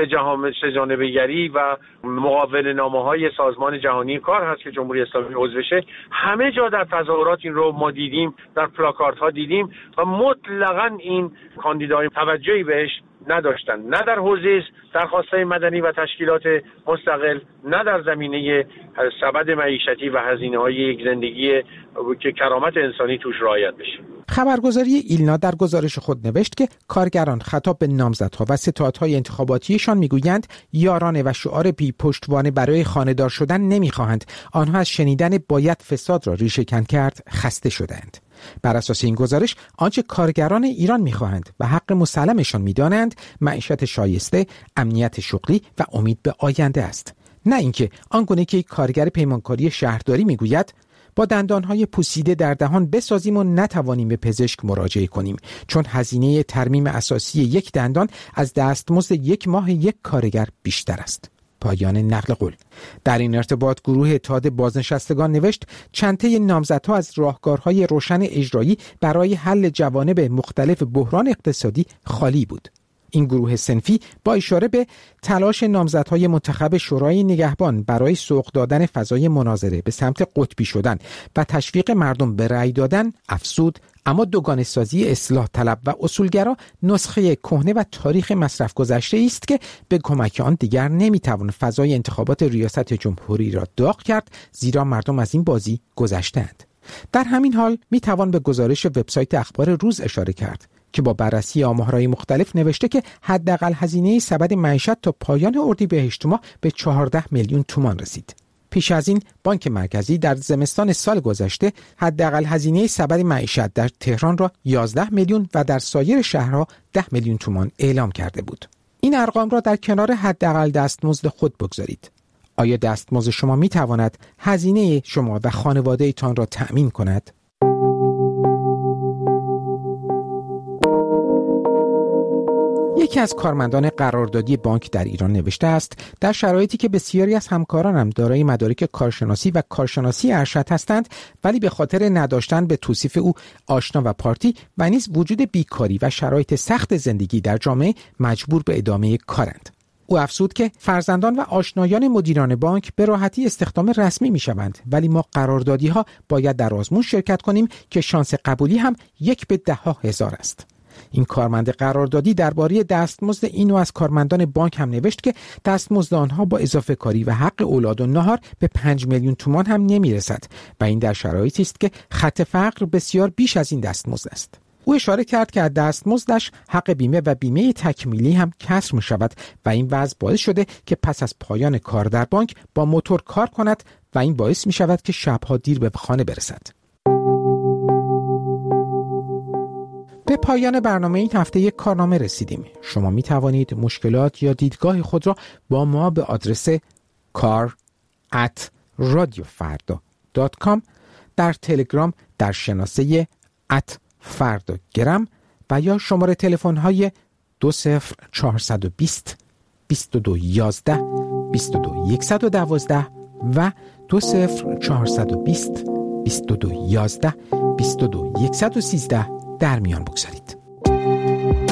سه جانبه‌گری و مقابل نامه‌های سازمان جهانی کار هست که جمهوری اسلامی عضوشه، همه جا در تظاهرات این رو ما دیدیم، در پلاکاردها دیدیم و مطلقاً این کاندیدای توجهی بهش نداشتن، نه در حوزه درخواست‌های مدنی و تشکیلات مستقل، نه در زمینه سبد معیشتی و هزینه‌های یک زندگی که کرامت انسانی توش رعایت بشه. خبرگزاری ایلنا در گزارش خود نوشت که کارگران خطاب به نامزدها و ستادهای انتخاباتیشان میگویند یارانه و شعار بی پشتوانه برای خانه‌دار شدن نمیخواهند. آنها از شنیدن باید فساد را ریشه‌کن کرد خسته شدند. بر اساس این گزارش آنچه کارگران ایران میخواهند و حق مسلمشان میدانند معیشت شایسته، امنیت شغلی و امید به آینده است، نه اینکه آنگونه که کارگر پیمانکاری شهرداری میگوید با دندانهای پوسیده در دهان بسازیم و نتوانیم به پزشک مراجعه کنیم چون هزینه ترمیم اساسی یک دندان از دستمزد یک ماه یک کارگر بیشتر است. پایان نقل قول. در این ارتباط گروه اتحاد بازنشستگان نوشت چندته نامزدها از راهکارهای روشن اجرایی برای حل جوانب مختلف بحران اقتصادی خالی بود. این گروه صنفی با اشاره به تلاش نامزدهای منتخب شورای نگهبان برای سوق دادن فضای مناظره به سمت قطبی شدن و تشویق مردم به رأی دادن افزود اما دوگانه‌سازی اصلاح طلب و اصولگرا نسخه کهنه و تاریخ مصرف گذشته است که به کمک آن دیگر نمیتوان فضای انتخابات ریاست جمهوری را داغ کرد زیرا مردم از این بازی گذشتند. در همین حال میتوان به گزارش وبسایت اخبار روز اشاره کرد که با بررسی آمارهای مختلف نوشته که حداقل هزینه سبد معیشت تا پایان اردیبهشت ماه به چهارده میلیون تومان رسید. پیش از این بانک مرکزی در زمستان سال گذشته حداقل هزینه سبد معیشت در تهران را یازده میلیون و در سایر شهرها ده میلیون تومان اعلام کرده بود. این ارقام را در کنار حداقل دستمزد خود بگذارید. آیا دستمزد شما می تواند هزینه شما و خانواده تان را تأمین کند؟ یکی از کارمندان قراردادی بانک در ایران نوشته است در شرایطی که بسیاری از همکارانم دارای مدارک کارشناسی و کارشناسی ارشد هستند ولی به خاطر نداشتن به توصیف او آشنا و پارتی و نیز وجود بیکاری و شرایط سخت زندگی در جامعه مجبور به ادامه کارند. او افزود که فرزندان و آشنایان مدیران بانک به راحتی استخدام رسمی می شوند ولی ما قراردادی ها باید در آزمون شرکت کنیم که شانس قبولی هم یک به ده ها هزار است. این کارمند قراردادی درباره دستمزد اینو از کارمندان بانک هم نوشت که دستمزد آنها با اضافه کاری و حق اولاد و نهار به پنج میلیون تومان هم نمیرسد و این در شرایطی است که خط فقر بسیار بیش از این دستمزد است. او اشاره کرد که از دستمزدش حق بیمه و بیمه تکمیلی هم کسر می شود و این وضع باعث شده که پس از پایان کار در بانک با موتور کار کند و این باعث می شود که شبها دیر به خانه برسد. به پایان برنامه این هفته یک کارنامه رسیدیم. شما می توانید مشکلات یا دیدگاه خود را با ما به آدرس کار ات رادیو فردا دات کام در تلگرام در شناسه ات فرداگرم و یا شماره تلفن های دو صفر چهارصد و بیست بیست و دو یازده بیست و دو صد و دوازده و دو صفر چهارصد و بیست بیست و دو یازده بیست و دو صد و سیزده در میان بگذارید.